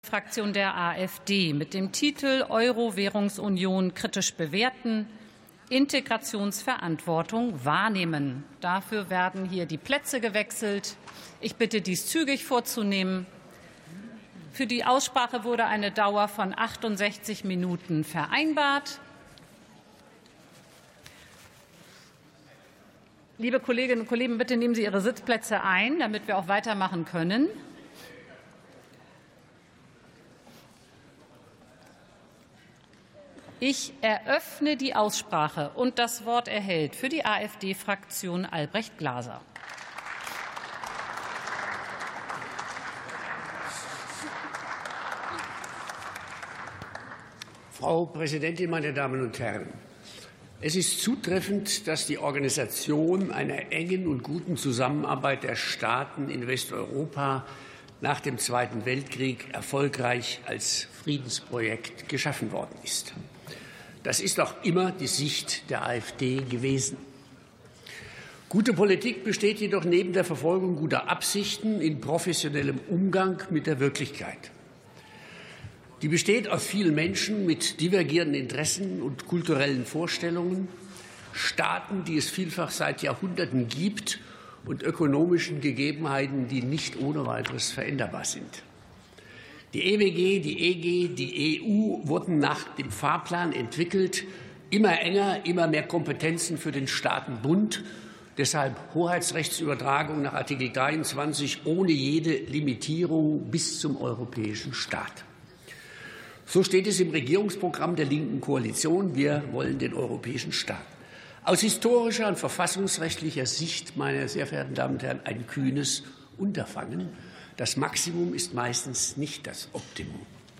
Fraktion der AfD mit dem Titel Euro-Währungsunion kritisch bewerten, Integrationsverantwortung wahrnehmen. Dafür werden hier die Plätze gewechselt. Ich bitte, dies zügig vorzunehmen. Für die Aussprache wurde eine Dauer von 68 Minuten vereinbart. Liebe Kolleginnen und Kollegen, bitte nehmen Sie Ihre Sitzplätze ein, damit wir auch weitermachen können. Ich eröffne die Aussprache und das Wort erhält für die AfD-Fraktion Albrecht Glaser. Frau Präsidentin, meine Damen und Herren! Es ist zutreffend, dass die Organisation einer engen und guten Zusammenarbeit der Staaten in Westeuropa nach dem Zweiten Weltkrieg erfolgreich als Friedensprojekt geschaffen worden ist. Das ist auch immer die Sicht der AfD gewesen. Gute Politik besteht jedoch neben der Verfolgung guter Absichten in professionellem Umgang mit der Wirklichkeit. Die besteht aus vielen Menschen mit divergierenden Interessen und kulturellen Vorstellungen, Staaten, die es vielfach seit Jahrhunderten gibt, und ökonomischen Gegebenheiten, die nicht ohne weiteres veränderbar sind. Die EWG, die EG, die EU wurden nach dem Fahrplan entwickelt, immer enger, immer mehr Kompetenzen für den Staatenbund, deshalb Hoheitsrechtsübertragung nach Artikel 23 ohne jede Limitierung bis zum europäischen Staat. So steht es im Regierungsprogramm der linken Koalition. Wir wollen den europäischen Staat. Aus historischer und verfassungsrechtlicher Sicht, meine sehr verehrten Damen und Herren, ein kühnes Unterfangen. Das Maximum ist meistens nicht das Optimum.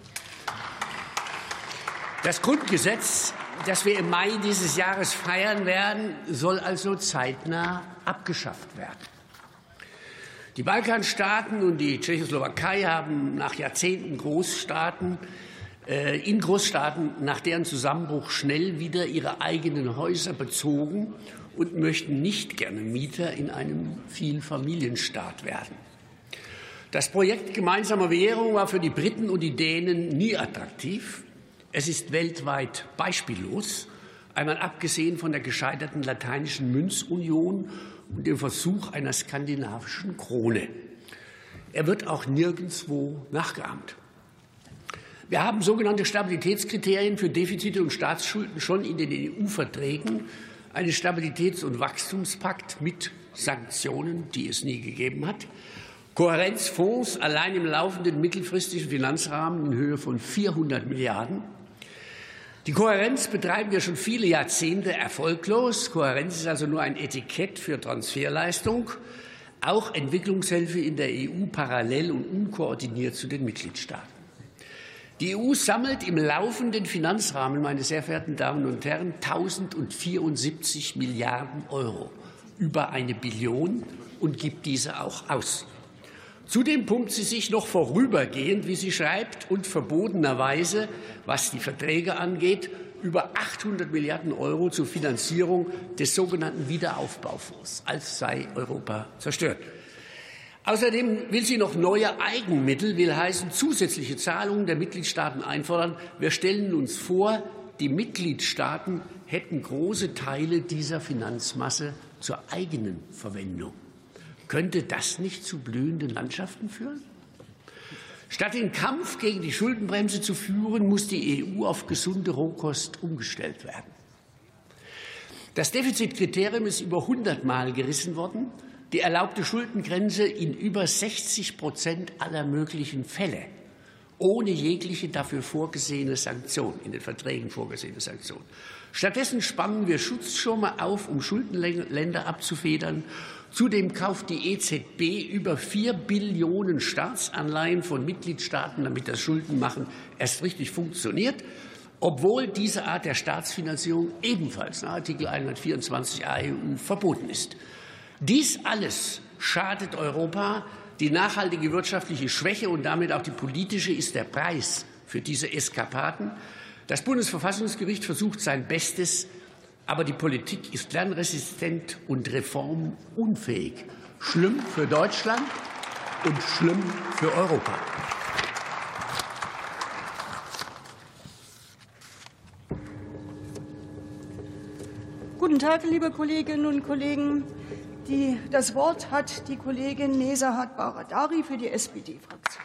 Das Grundgesetz, das wir im Mai dieses Jahres feiern werden, soll also zeitnah abgeschafft werden. Die Balkanstaaten und die Tschechoslowakei haben nach Jahrzehnten Großstaaten, nach deren Zusammenbruch schnell wieder ihre eigenen Häuser bezogen und möchten nicht gerne Mieter in einem Vielfamilienstaat werden. Das Projekt gemeinsamer Währung war für die Briten und die Dänen nie attraktiv. Es ist weltweit beispiellos, einmal abgesehen von der gescheiterten lateinischen Münzunion und dem Versuch einer skandinavischen Krone. Er wird auch nirgendwo nachgeahmt. Wir haben sogenannte Stabilitätskriterien für Defizite und Staatsschulden schon in den EU-Verträgen, einen Stabilitäts- und Wachstumspakt mit Sanktionen, die es nie gegeben hat, Kohärenzfonds allein im laufenden mittelfristigen Finanzrahmen in Höhe von 400 Milliarden. Die Kohärenz betreiben wir schon viele Jahrzehnte erfolglos. Kohärenz ist also nur ein Etikett für Transferleistung. Auch Entwicklungshilfe in der EU parallel und unkoordiniert zu den Mitgliedstaaten. Die EU sammelt im laufenden Finanzrahmen, meine sehr verehrten Damen und Herren, 1074 Milliarden Euro, über 1 Billion, und gibt diese auch aus. Zudem pumpt sie sich noch vorübergehend, wie sie schreibt, und verbotenerweise, was die Verträge angeht, über 800 Milliarden Euro zur Finanzierung des sogenannten Wiederaufbaufonds, als sei Europa zerstört. Außerdem will sie noch neue Eigenmittel, will heißen zusätzliche Zahlungen der Mitgliedstaaten einfordern. Wir stellen uns vor, die Mitgliedstaaten hätten große Teile dieser Finanzmasse zur eigenen Verwendung. Könnte das nicht zu blühenden Landschaften führen? Statt den Kampf gegen die Schuldenbremse zu führen, muss die EU auf gesunde Rohkost umgestellt werden. Das Defizitkriterium ist über 100 Mal gerissen worden. Die erlaubte Schuldengrenze in über 60% aller möglichen Fälle, ohne jegliche dafür vorgesehene Sanktion, in den Verträgen vorgesehene Sanktion. Stattdessen spannen wir Schutzschirme auf, um Schuldenländer abzufedern. Zudem kauft die EZB über 4 Billionen Staatsanleihen von Mitgliedstaaten, damit das Schuldenmachen erst richtig funktioniert, obwohl diese Art der Staatsfinanzierung ebenfalls nach Artikel 124 AEU verboten ist. Dies alles schadet Europa. Die nachhaltige wirtschaftliche Schwäche und damit auch die politische ist der Preis für diese Eskapaden. Das Bundesverfassungsgericht versucht sein Bestes, aber die Politik ist lernresistent und reformunfähig. Schlimm für Deutschland und schlimm für Europa. Guten Tag, liebe Kolleginnen und Kollegen. Das Wort hat die Kollegin Nezahat Baradari für die SPD-Fraktion.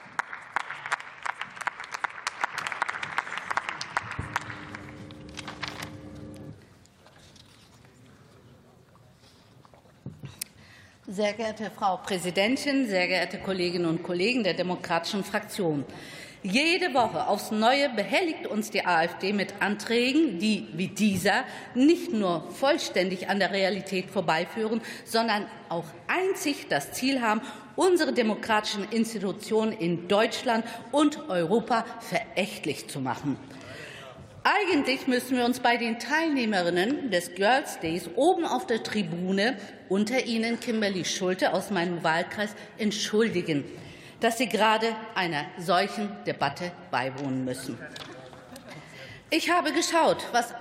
Sehr geehrte Frau Präsidentin, sehr geehrte Kolleginnen und Kollegen der Demokratischen Fraktion! Jede Woche aufs Neue behelligt uns die AfD mit Anträgen, die wie dieser nicht nur vollständig an der Realität vorbeiführen, sondern auch einzig das Ziel haben, unsere demokratischen Institutionen in Deutschland und Europa verächtlich zu machen. Eigentlich müssen wir uns bei den Teilnehmerinnen des Girls Days oben auf der Tribüne, unter ihnen Kimberly Schulte aus meinem Wahlkreis, entschuldigen, dass sie gerade einer solchen Debatte beiwohnen müssen. Ich habe geschaut,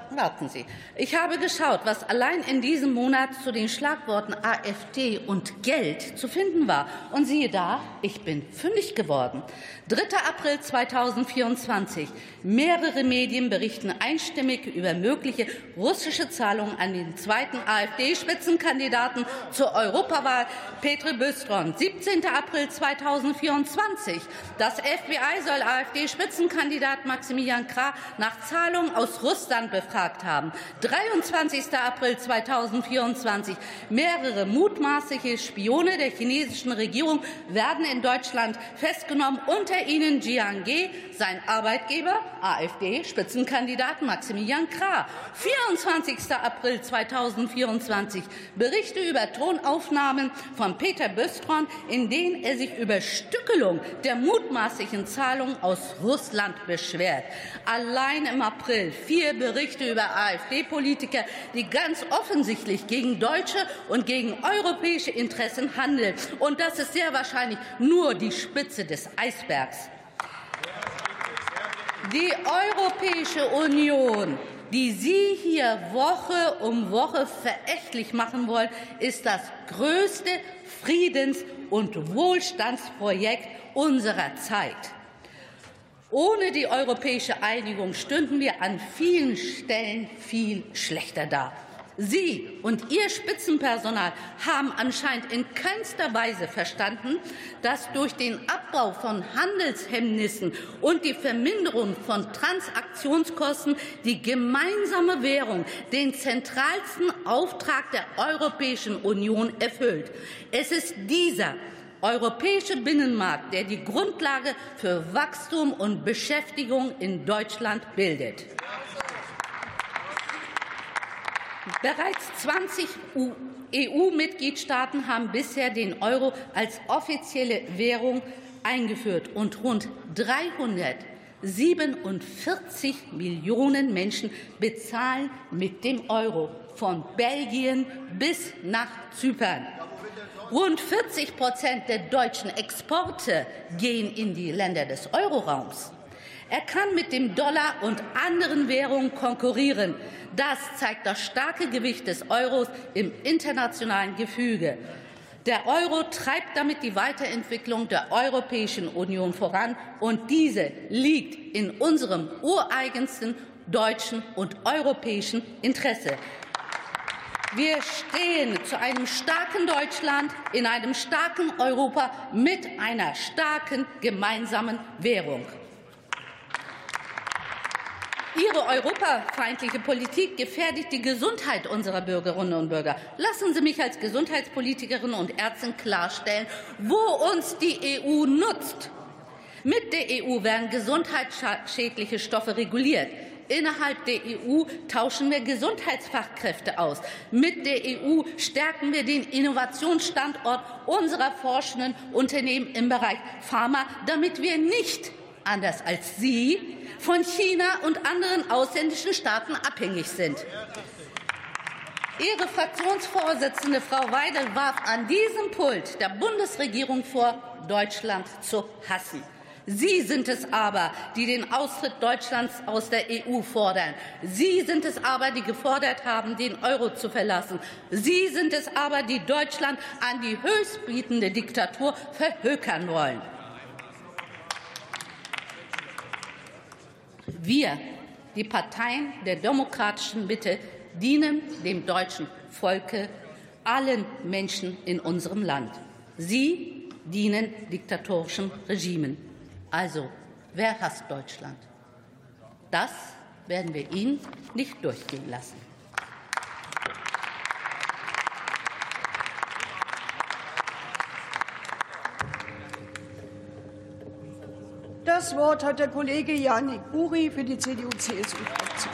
was allein in diesem Monat zu den Schlagworten AfD und Geld zu finden war. Und siehe da, ich bin fündig geworden. 3. April 2024. Mehrere Medien berichten einstimmig über mögliche russische Zahlungen an den zweiten AfD-Spitzenkandidaten zur Europawahl, Petr Bystron. 17. April 2024. Das FBI soll AfD-Spitzenkandidat Maximilian Krah nach Zahlungen aus Russland befragt haben. 23. April 2024. Mehrere mutmaßliche Spione der chinesischen Regierung werden in Deutschland festgenommen, unter ihnen Jiang Ge, sein Arbeitgeber, AfD-Spitzenkandidat Maximilian Krah. 24. April 2024. Berichte über Tonaufnahmen von Petr Bystron, in denen er sich über Stückelung der mutmaßlichen Zahlungen aus Russland beschwert. Allein im April 4 Berichte über AfD-Politiker, die ganz offensichtlich gegen deutsche und gegen europäische Interessen handeln. Und das ist sehr wahrscheinlich nur die Spitze des Eisbergs. Die Europäische Union, die Sie hier Woche um Woche verächtlich machen wollen, ist das größte Friedens- und Wohlstandsprojekt unserer Zeit. Ohne die europäische Einigung stünden wir an vielen Stellen viel schlechter da. Sie und Ihr Spitzenpersonal haben anscheinend in keinster Weise verstanden, dass durch den Abbau von Handelshemmnissen und die Verminderung von Transaktionskosten die gemeinsame Währung den zentralsten Auftrag der Europäischen Union erfüllt. Es ist dieser europäische Binnenmarkt, der die Grundlage für Wachstum und Beschäftigung in Deutschland bildet. Bereits 20 EU-Mitgliedstaaten haben bisher den Euro als offizielle Währung eingeführt und rund 347 Millionen Menschen bezahlen mit dem Euro, von Belgien bis nach Zypern. Rund 40% der deutschen Exporte gehen in die Länder des Euroraums. Er kann mit dem Dollar und anderen Währungen konkurrieren. Das zeigt das starke Gewicht des Euros im internationalen Gefüge. Der Euro treibt damit die Weiterentwicklung der Europäischen Union voran, und diese liegt in unserem ureigensten deutschen und europäischen Interesse. Wir stehen zu einem starken Deutschland in einem starken Europa mit einer starken gemeinsamen Währung. Ihre europafeindliche Politik gefährdet die Gesundheit unserer Bürgerinnen und Bürger. Lassen Sie mich als Gesundheitspolitikerin und Ärztin klarstellen, wo uns die EU nutzt. Mit der EU werden gesundheitsschädliche Stoffe reguliert. Innerhalb der EU tauschen wir Gesundheitsfachkräfte aus. Mit der EU stärken wir den Innovationsstandort unserer forschenden Unternehmen im Bereich Pharma, damit wir nicht, anders als Sie, von China und anderen ausländischen Staaten abhängig sind. Ihre Fraktionsvorsitzende, Frau Weidel, warf an diesem Pult der Bundesregierung vor, Deutschland zu hassen. Sie sind es aber, die den Austritt Deutschlands aus der EU fordern. Sie sind es aber, die gefordert haben, den Euro zu verlassen. Sie sind es aber, die Deutschland an die höchstbietende Diktatur verhökern wollen. Wir, die Parteien der demokratischen Mitte, dienen dem deutschen Volke, allen Menschen in unserem Land. Sie dienen diktatorischen Regimen. Also, wer hasst Deutschland? Das werden wir Ihnen nicht durchgehen lassen. Das Wort hat der Kollege Yannick Buri für die CDU-CSU-Fraktion.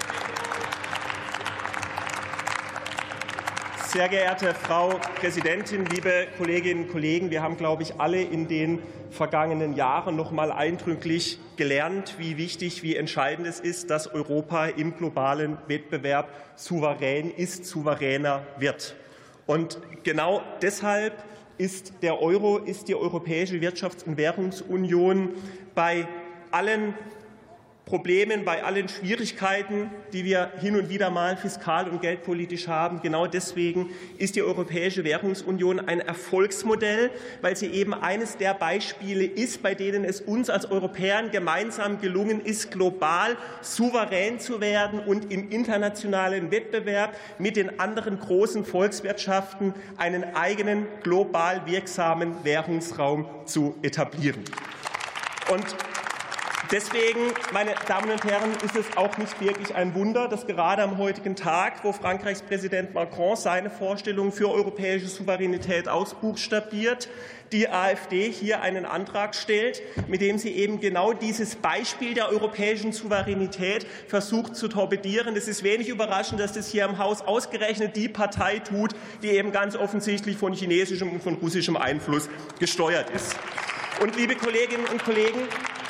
Sehr geehrte Frau Präsidentin, liebe Kolleginnen und Kollegen! Wir haben, glaube ich, alle in den vergangenen Jahren noch mal eindrücklich gelernt, wie wichtig, wie entscheidend es ist, dass Europa im globalen Wettbewerb souverän ist, souveräner wird. Und genau deshalb ist der Euro, ist die Europäische Wirtschafts- und Währungsunion bei allen Problemen, bei allen Schwierigkeiten, die wir hin und wieder mal fiskal- und geldpolitisch haben. Genau deswegen ist die Europäische Währungsunion ein Erfolgsmodell, weil sie eben eines der Beispiele ist, bei denen es uns als Europäern gemeinsam gelungen ist, global souverän zu werden und im internationalen Wettbewerb mit den anderen großen Volkswirtschaften einen eigenen global wirksamen Währungsraum zu etablieren. Und deswegen, meine Damen und Herren, ist es auch nicht wirklich ein Wunder, dass gerade am heutigen Tag, wo Frankreichs Präsident Macron seine Vorstellung für europäische Souveränität ausbuchstabiert, die AfD hier einen Antrag stellt, mit dem sie eben genau dieses Beispiel der europäischen Souveränität versucht zu torpedieren. Es ist wenig überraschend, dass das hier im Haus ausgerechnet die Partei tut, die eben ganz offensichtlich von chinesischem und von russischem Einfluss gesteuert ist. Und liebe Kolleginnen und Kollegen,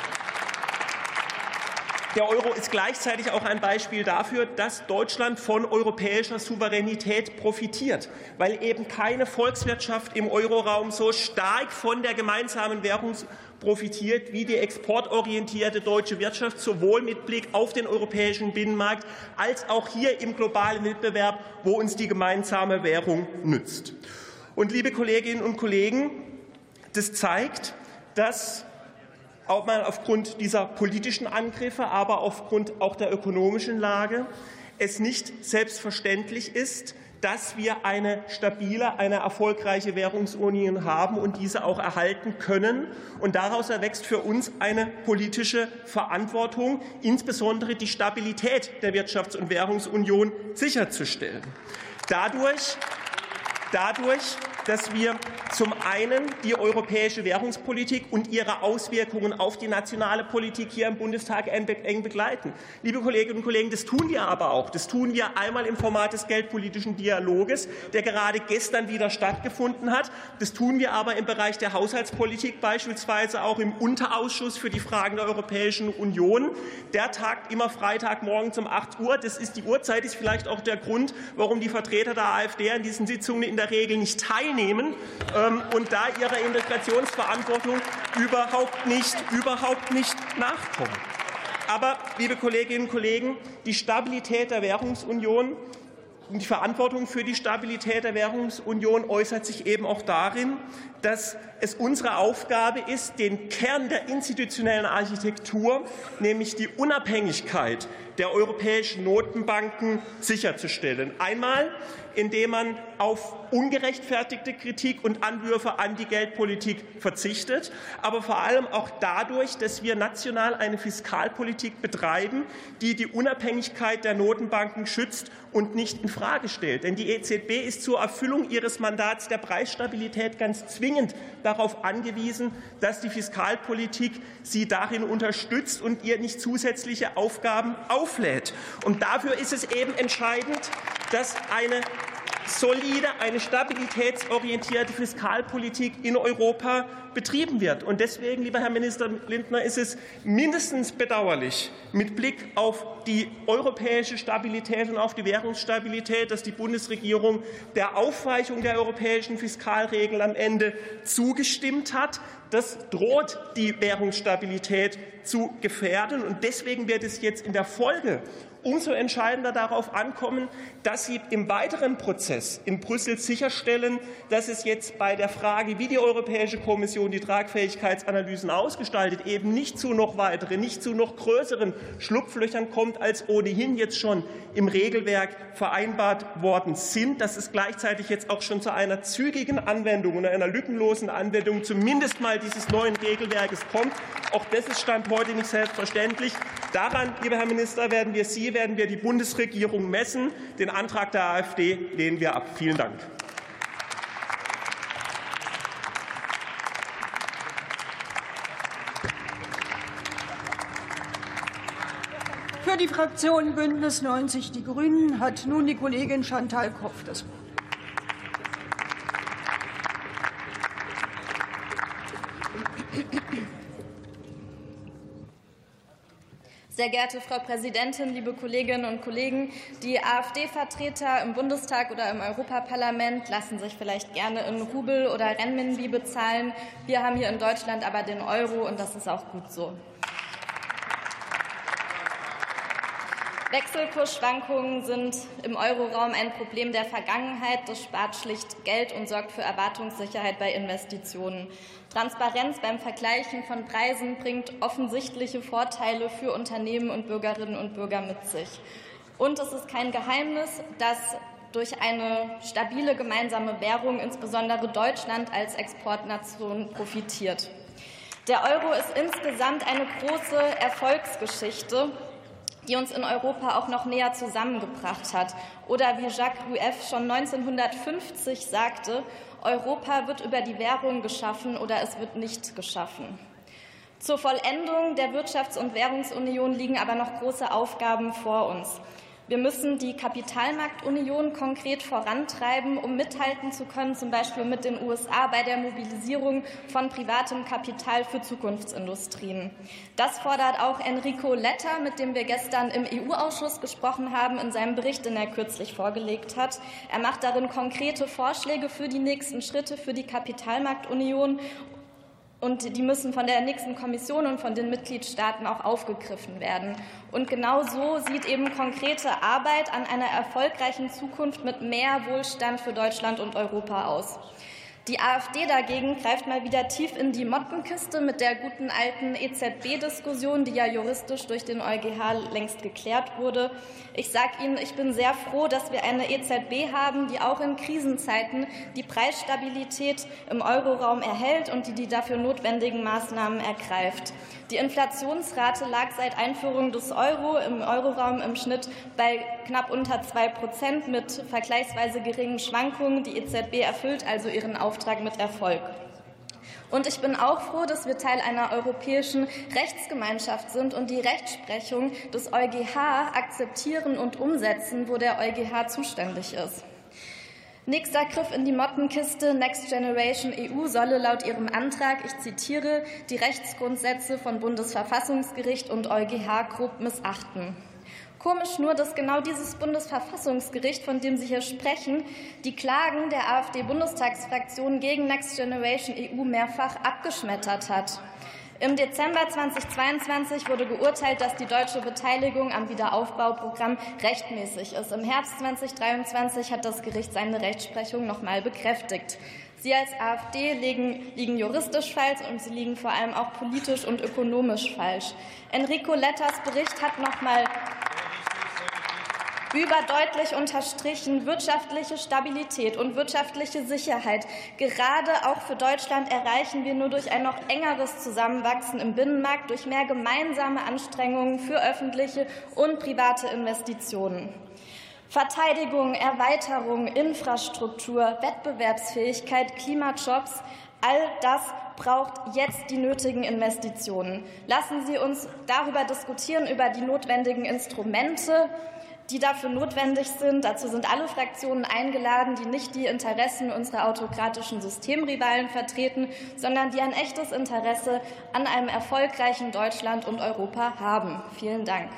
der Euro ist gleichzeitig auch ein Beispiel dafür, dass Deutschland von europäischer Souveränität profitiert, weil eben keine Volkswirtschaft im Euroraum so stark von der gemeinsamen Währung profitiert wie die exportorientierte deutsche Wirtschaft, sowohl mit Blick auf den europäischen Binnenmarkt als auch hier im globalen Wettbewerb, wo uns die gemeinsame Währung nützt. Und liebe Kolleginnen und Kollegen, das zeigt, dass auch mal aufgrund dieser politischen Angriffe, aber aufgrund auch der ökonomischen Lage es nicht selbstverständlich ist, dass wir eine stabile, eine erfolgreiche Währungsunion haben und diese auch erhalten können. Und daraus erwächst für uns eine politische Verantwortung, insbesondere die Stabilität der Wirtschafts- und Währungsunion sicherzustellen. Dadurch, dass wir zum einen die europäische Währungspolitik und ihre Auswirkungen auf die nationale Politik hier im Bundestag eng begleiten. Liebe Kolleginnen und Kollegen, das tun wir aber auch. Das tun wir einmal im Format des geldpolitischen Dialoges, der gerade gestern wieder stattgefunden hat. Das tun wir aber im Bereich der Haushaltspolitik, beispielsweise auch im Unterausschuss für die Fragen der Europäischen Union. Der tagt immer Freitagmorgens um 8 Uhr. Das ist die Uhrzeit, ist vielleicht auch der Grund, warum die Vertreter der AfD an diesen Sitzungen in der Regel nicht teilnehmen und da ihrer Integrationsverantwortung überhaupt nicht nachkommen. Aber, liebe Kolleginnen und Kollegen, die Stabilität der Währungsunion und die Verantwortung für die Stabilität der Währungsunion äußert sich eben auch darin, dass es unsere Aufgabe ist, den Kern der institutionellen Architektur, nämlich die Unabhängigkeit der europäischen Notenbanken, sicherzustellen. Einmal, indem man auf ungerechtfertigte Kritik und Anwürfe an die Geldpolitik verzichtet, aber vor allem auch dadurch, dass wir national eine Fiskalpolitik betreiben, die die Unabhängigkeit der Notenbanken schützt und nicht in Frage stellt. Denn die EZB ist zur Erfüllung ihres Mandats der Preisstabilität ganz zwingend darauf angewiesen, dass die Fiskalpolitik sie darin unterstützt und ihr nicht zusätzliche Aufgaben auflädt. Und dafür ist es eben entscheidend, dass eine solide, eine stabilitätsorientierte Fiskalpolitik in Europa betrieben wird. Und deswegen, lieber Herr Minister Lindner, ist es mindestens bedauerlich mit Blick auf die europäische Stabilität und auf die Währungsstabilität, dass die Bundesregierung der Aufweichung der europäischen Fiskalregeln am Ende zugestimmt hat. Das droht die Währungsstabilität zu gefährden. Und deswegen wird es jetzt in der Folge umso entscheidender darauf ankommen, dass Sie im weiteren Prozess in Brüssel sicherstellen, dass es jetzt bei der Frage, wie die Europäische Kommission die Tragfähigkeitsanalysen ausgestaltet, eben nicht zu noch weiteren, nicht zu noch größeren Schlupflöchern kommt, als ohnehin jetzt schon im Regelwerk vereinbart worden sind, dass es gleichzeitig jetzt auch schon zu einer zügigen Anwendung und einer lückenlosen Anwendung zumindest mal dieses neuen Regelwerkes kommt. Auch das ist Stand heute nicht selbstverständlich. Daran, lieber Herr Minister, werden wir die Bundesregierung messen. Den Antrag der AfD lehnen wir ab. Vielen Dank. Für die Fraktion Bündnis 90 Die Grünen hat nun die Kollegin Chantal Koff das Wort. Sehr geehrte Frau Präsidentin, liebe Kolleginnen und Kollegen! Die AfD-Vertreter im Bundestag oder im Europaparlament lassen sich vielleicht gerne in Rubel oder Renminbi bezahlen. Wir haben hier in Deutschland aber den Euro, und das ist auch gut so. Wechselkursschwankungen sind im Euroraum ein Problem der Vergangenheit. Das spart schlicht Geld und sorgt für Erwartungssicherheit bei Investitionen. Transparenz beim Vergleichen von Preisen bringt offensichtliche Vorteile für Unternehmen und Bürgerinnen und Bürger mit sich. Und es ist kein Geheimnis, dass durch eine stabile gemeinsame Währung insbesondere Deutschland als Exportnation profitiert. Der Euro ist insgesamt eine große Erfolgsgeschichte, die uns in Europa auch noch näher zusammengebracht hat. Oder wie Jacques Rueff schon 1950 sagte, Europa wird über die Währung geschaffen oder es wird nicht geschaffen. Zur Vollendung der Wirtschafts- und Währungsunion liegen aber noch große Aufgaben vor uns. Wir müssen die Kapitalmarktunion konkret vorantreiben, um mithalten zu können, zum Beispiel mit den USA bei der Mobilisierung von privatem Kapital für Zukunftsindustrien. Das fordert auch Enrico Letta, mit dem wir gestern im EU-Ausschuss gesprochen haben, in seinem Bericht, den er kürzlich vorgelegt hat. Er macht darin konkrete Vorschläge für die nächsten Schritte für die Kapitalmarktunion. Und die müssen von der nächsten Kommission und von den Mitgliedstaaten auch aufgegriffen werden. Und genau so sieht eben konkrete Arbeit an einer erfolgreichen Zukunft mit mehr Wohlstand für Deutschland und Europa aus. Die AfD dagegen greift mal wieder tief in die Mottenkiste mit der guten alten EZB-Diskussion, die ja juristisch durch den EuGH längst geklärt wurde. Ich sage Ihnen, ich bin sehr froh, dass wir eine EZB haben, die auch in Krisenzeiten die Preisstabilität im Euroraum erhält und die dafür notwendigen Maßnahmen ergreift. Die Inflationsrate lag seit Einführung des Euro im Euroraum im Schnitt bei knapp unter 2% mit vergleichsweise geringen Schwankungen. Die EZB erfüllt also ihren Auftrag mit Erfolg. Und ich bin auch froh, dass wir Teil einer europäischen Rechtsgemeinschaft sind und die Rechtsprechung des EuGH akzeptieren und umsetzen, wo der EuGH zuständig ist. Nächster Griff in die Mottenkiste. Next Generation EU solle laut ihrem Antrag, ich zitiere, die Rechtsgrundsätze von Bundesverfassungsgericht und EuGH grob missachten. Komisch nur, dass genau dieses Bundesverfassungsgericht, von dem Sie hier sprechen, die Klagen der AfD-Bundestagsfraktion gegen Next Generation EU mehrfach abgeschmettert hat. Im Dezember 2022 wurde geurteilt, dass die deutsche Beteiligung am Wiederaufbauprogramm rechtmäßig ist. Im Herbst 2023 hat das Gericht seine Rechtsprechung noch einmal bekräftigt. Sie als AfD liegen juristisch falsch und sie liegen vor allem auch politisch und ökonomisch falsch. Enrico Lettas Bericht hat noch einmal überdeutlich unterstrichen, wirtschaftliche Stabilität und wirtschaftliche Sicherheit gerade auch für Deutschland erreichen wir nur durch ein noch engeres Zusammenwachsen im Binnenmarkt, durch mehr gemeinsame Anstrengungen für öffentliche und private Investitionen. Verteidigung, Erweiterung, Infrastruktur, Wettbewerbsfähigkeit, Klimajobs, all das braucht jetzt die nötigen Investitionen. Lassen Sie uns darüber diskutieren, über die notwendigen Instrumente, die dafür notwendig sind. Dazu sind alle Fraktionen eingeladen, die nicht die Interessen unserer autokratischen Systemrivalen vertreten, sondern die ein echtes Interesse an einem erfolgreichen Deutschland und Europa haben. Vielen Dank.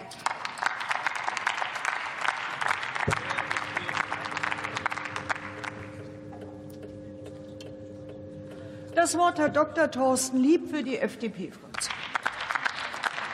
Das Wort hat Dr. Thorsten Lieb für die FDP-Fraktion.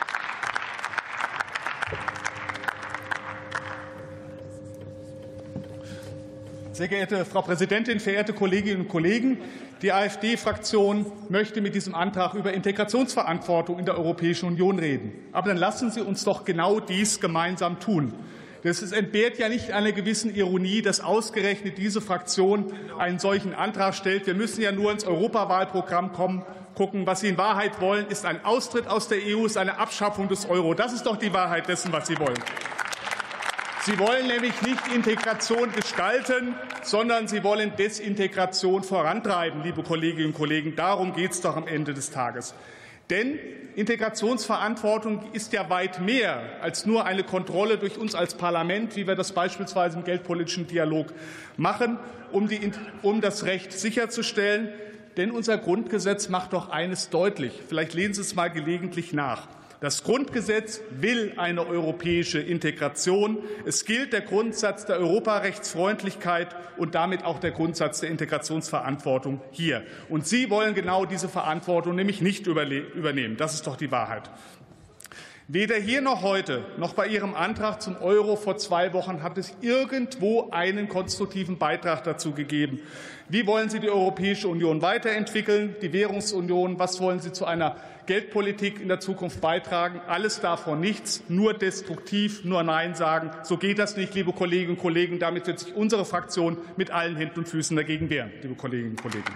Sehr geehrte Frau Präsidentin, verehrte Kolleginnen und Kollegen! Die AfD-Fraktion möchte mit diesem Antrag über Integrationsverantwortung in der Europäischen Union reden. Aber dann lassen Sie uns doch genau dies gemeinsam tun. Es entbehrt ja nicht einer gewissen Ironie, dass ausgerechnet diese Fraktion einen solchen Antrag stellt. Wir müssen ja nur ins Europawahlprogramm gucken. Was Sie in Wahrheit wollen, ist ein Austritt aus der EU, ist eine Abschaffung des Euro. Das ist doch die Wahrheit dessen, was Sie wollen. Sie wollen nämlich nicht Integration gestalten, sondern Sie wollen Desintegration vorantreiben, liebe Kolleginnen und Kollegen. Darum geht es doch am Ende des Tages. Denn Integrationsverantwortung ist ja weit mehr als nur eine Kontrolle durch uns als Parlament, wie wir das beispielsweise im geldpolitischen Dialog machen, um das Recht sicherzustellen. Denn unser Grundgesetz macht doch eines deutlich. Vielleicht lesen Sie es mal gelegentlich nach. Das Grundgesetz will eine europäische Integration. Es gilt der Grundsatz der Europarechtsfreundlichkeit und damit auch der Grundsatz der Integrationsverantwortung hier. Und Sie wollen genau diese Verantwortung nämlich nicht übernehmen. Das ist doch die Wahrheit. Weder hier noch heute, noch bei Ihrem Antrag zum Euro vor 2 Wochen hat es irgendwo einen konstruktiven Beitrag dazu gegeben. Wie wollen Sie die Europäische Union weiterentwickeln, die Währungsunion? Was wollen Sie zu einer Geldpolitik in der Zukunft beitragen? Alles davon nichts, nur destruktiv, nur Nein sagen. So geht das nicht, liebe Kolleginnen und Kollegen. Damit wird sich unsere Fraktion mit allen Händen und Füßen dagegen wehren, liebe Kolleginnen und Kollegen.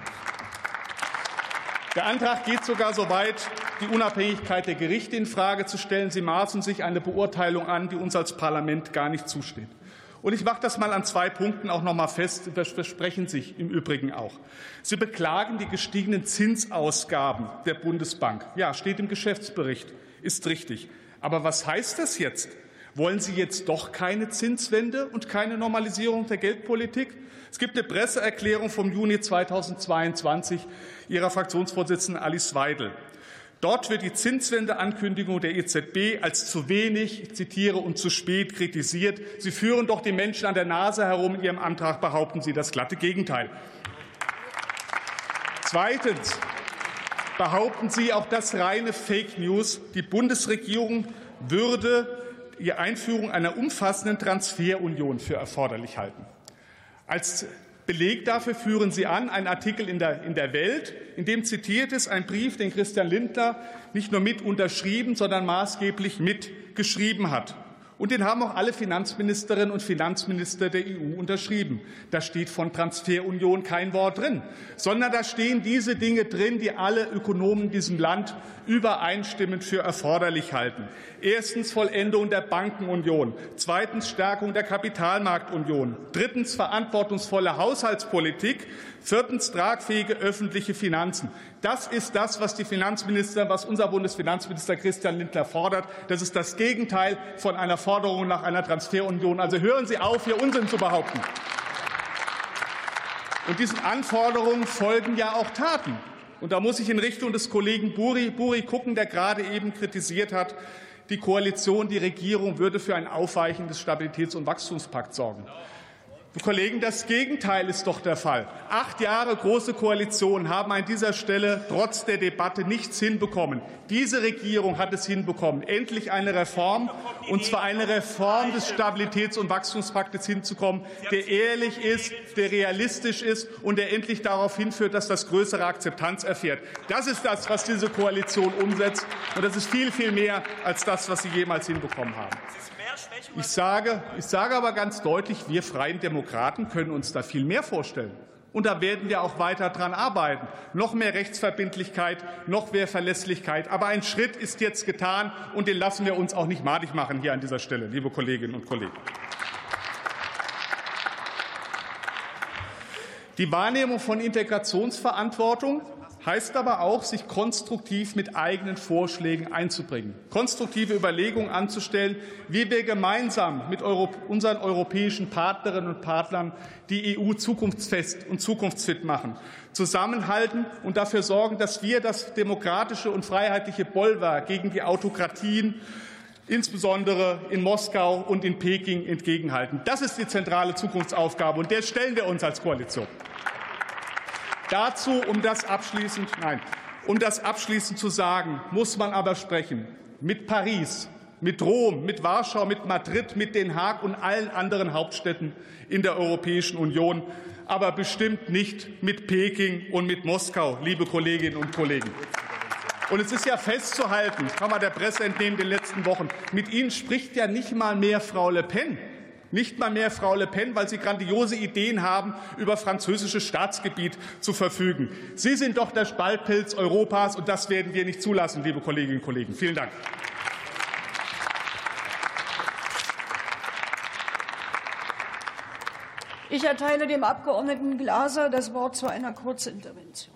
Der Antrag geht sogar so weit, die Unabhängigkeit der Gerichte infrage zu stellen. Sie maßen sich eine Beurteilung an, die uns als Parlament gar nicht zusteht. Und ich mache das mal an 2 Punkten auch noch mal fest. Das versprechen sich im Übrigen auch. Sie beklagen die gestiegenen Zinsausgaben der Bundesbank. Ja, steht im Geschäftsbericht, ist richtig. Aber was heißt das jetzt? Wollen Sie jetzt doch keine Zinswende und keine Normalisierung der Geldpolitik? Es gibt eine Presseerklärung vom Juni 2022 Ihrer Fraktionsvorsitzenden Alice Weidel. Dort wird die Zinswendeankündigung der EZB als zu wenig, ich zitiere, und zu spät kritisiert. Sie führen doch die Menschen an der Nase herum. In Ihrem Antrag behaupten Sie das glatte Gegenteil. Zweitens behaupten Sie auch das reine Fake News. Die Bundesregierung würde die Einführung einer umfassenden Transferunion für erforderlich halten. Als Beleg dafür führen Sie an einen Artikel in der Welt, in dem zitiert ist ein Brief, den Christian Lindner nicht nur mit unterschrieben, sondern maßgeblich mitgeschrieben hat. Und den haben auch alle Finanzministerinnen und Finanzminister der EU unterschrieben. Da steht von Transferunion kein Wort drin, sondern da stehen diese Dinge drin, die alle Ökonomen in diesem Land übereinstimmend für erforderlich halten. Erstens Vollendung der Bankenunion, zweitens Stärkung der Kapitalmarktunion, drittens verantwortungsvolle Haushaltspolitik, viertens tragfähige öffentliche Finanzen. Das ist das, was unser Bundesfinanzminister Christian Lindner fordert. Das ist das Gegenteil von einer Forderung nach einer Transferunion. Also hören Sie auf, hier Unsinn zu behaupten. Und diesen Anforderungen folgen ja auch Taten. Und da muss ich in Richtung des Kollegen Buri gucken, der gerade eben kritisiert hat, die Koalition, die Regierung würde für ein Aufweichen des Stabilitäts- und Wachstumspakts sorgen. Kollegen, das Gegenteil ist doch der Fall. 8 Jahre große Koalition haben an dieser Stelle trotz der Debatte nichts hinbekommen. Diese Regierung hat es hinbekommen, endlich eine Reform, und zwar eine Reform des Stabilitäts- und Wachstumspaktes hinzukommen, der ehrlich ist, der realistisch ist und der endlich darauf hinführt, dass das größere Akzeptanz erfährt. Das ist das, was diese Koalition umsetzt, und das ist viel, viel mehr als das, was Sie jemals hinbekommen haben. Ich sage aber ganz deutlich, wir Freien Demokraten können uns da viel mehr vorstellen. Und da werden wir auch weiter dran arbeiten. Noch mehr Rechtsverbindlichkeit, noch mehr Verlässlichkeit. Aber ein Schritt ist jetzt getan, und den lassen wir uns auch nicht madig machen hier an dieser Stelle, liebe Kolleginnen und Kollegen. Die Wahrnehmung von Integrationsverantwortung heißt aber auch, sich konstruktiv mit eigenen Vorschlägen einzubringen, konstruktive Überlegungen anzustellen, wie wir gemeinsam mit unseren europäischen Partnerinnen und Partnern die EU zukunftsfest und zukunftsfit machen, zusammenhalten und dafür sorgen, dass wir das demokratische und freiheitliche Bollwerk gegen die Autokratien insbesondere in Moskau und in Peking entgegenhalten. Das ist die zentrale Zukunftsaufgabe, und der stellen wir uns als Koalition. Dazu, um das abschließend zu sagen, muss man aber sprechen mit Paris, mit Rom, mit Warschau, mit Madrid, mit Den Haag und allen anderen Hauptstädten in der Europäischen Union, aber bestimmt nicht mit Peking und mit Moskau, liebe Kolleginnen und Kollegen. Und es ist ja festzuhalten, kann man der Presse entnehmen in den letzten Wochen, mit Ihnen spricht ja nicht mal mehr Frau Le Pen. Nicht mal mehr Frau Le Pen, weil Sie grandiose Ideen haben, über französisches Staatsgebiet zu verfügen. Sie sind doch der Spaltpilz Europas, und das werden wir nicht zulassen, liebe Kolleginnen und Kollegen. Vielen Dank. Ich erteile dem Abgeordneten Glaser das Wort zu einer Kurzintervention.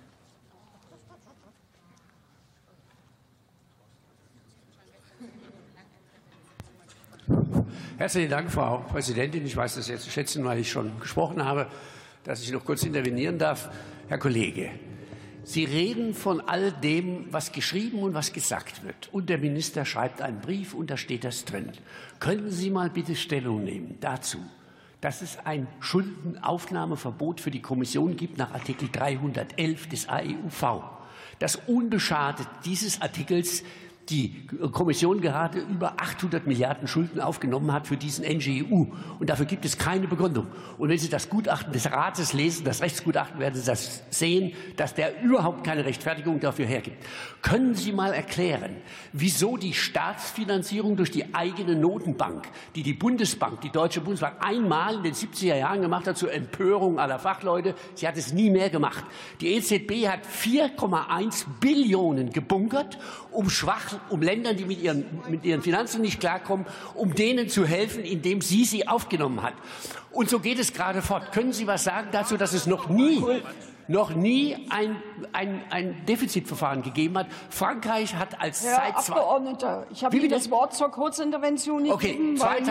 Herzlichen Dank, Frau Präsidentin. Ich weiß das jetzt zu schätzen, weil ich schon gesprochen habe, dass ich noch kurz intervenieren darf. Herr Kollege, Sie reden von all dem, was geschrieben und was gesagt wird. Und der Minister schreibt einen Brief, und da steht das drin. Könnten Sie mal bitte Stellung nehmen dazu, dass es ein Schuldenaufnahmeverbot für die Kommission gibt nach Artikel 311 des AEUV, dass unbeschadet dieses Artikels die Kommission gerade über 800 Milliarden Schulden aufgenommen hat für diesen NGEU. Und dafür gibt es keine Begründung. Und wenn Sie das Gutachten des Rates lesen, das Rechtsgutachten, werden Sie das sehen, dass der überhaupt keine Rechtfertigung dafür hergibt. Können Sie mal erklären, wieso die Staatsfinanzierung durch die eigene Notenbank, die die Bundesbank, die Deutsche Bundesbank, einmal in den 70er Jahren gemacht hat, zur Empörung aller Fachleute, sie hat es nie mehr gemacht. Die EZB hat 4,1 Billionen gebunkert, um Ländern, die mit ihren Finanzen nicht klarkommen, um denen zu helfen, indem sie aufgenommen hat. Und so geht es gerade fort. Können Sie was sagen dazu, dass es noch nie ein Defizitverfahren gegeben hat? Frankreich hat als Herr Abgeordneter, ich habe Ihnen das Wort zur Kurzintervention gegeben, weil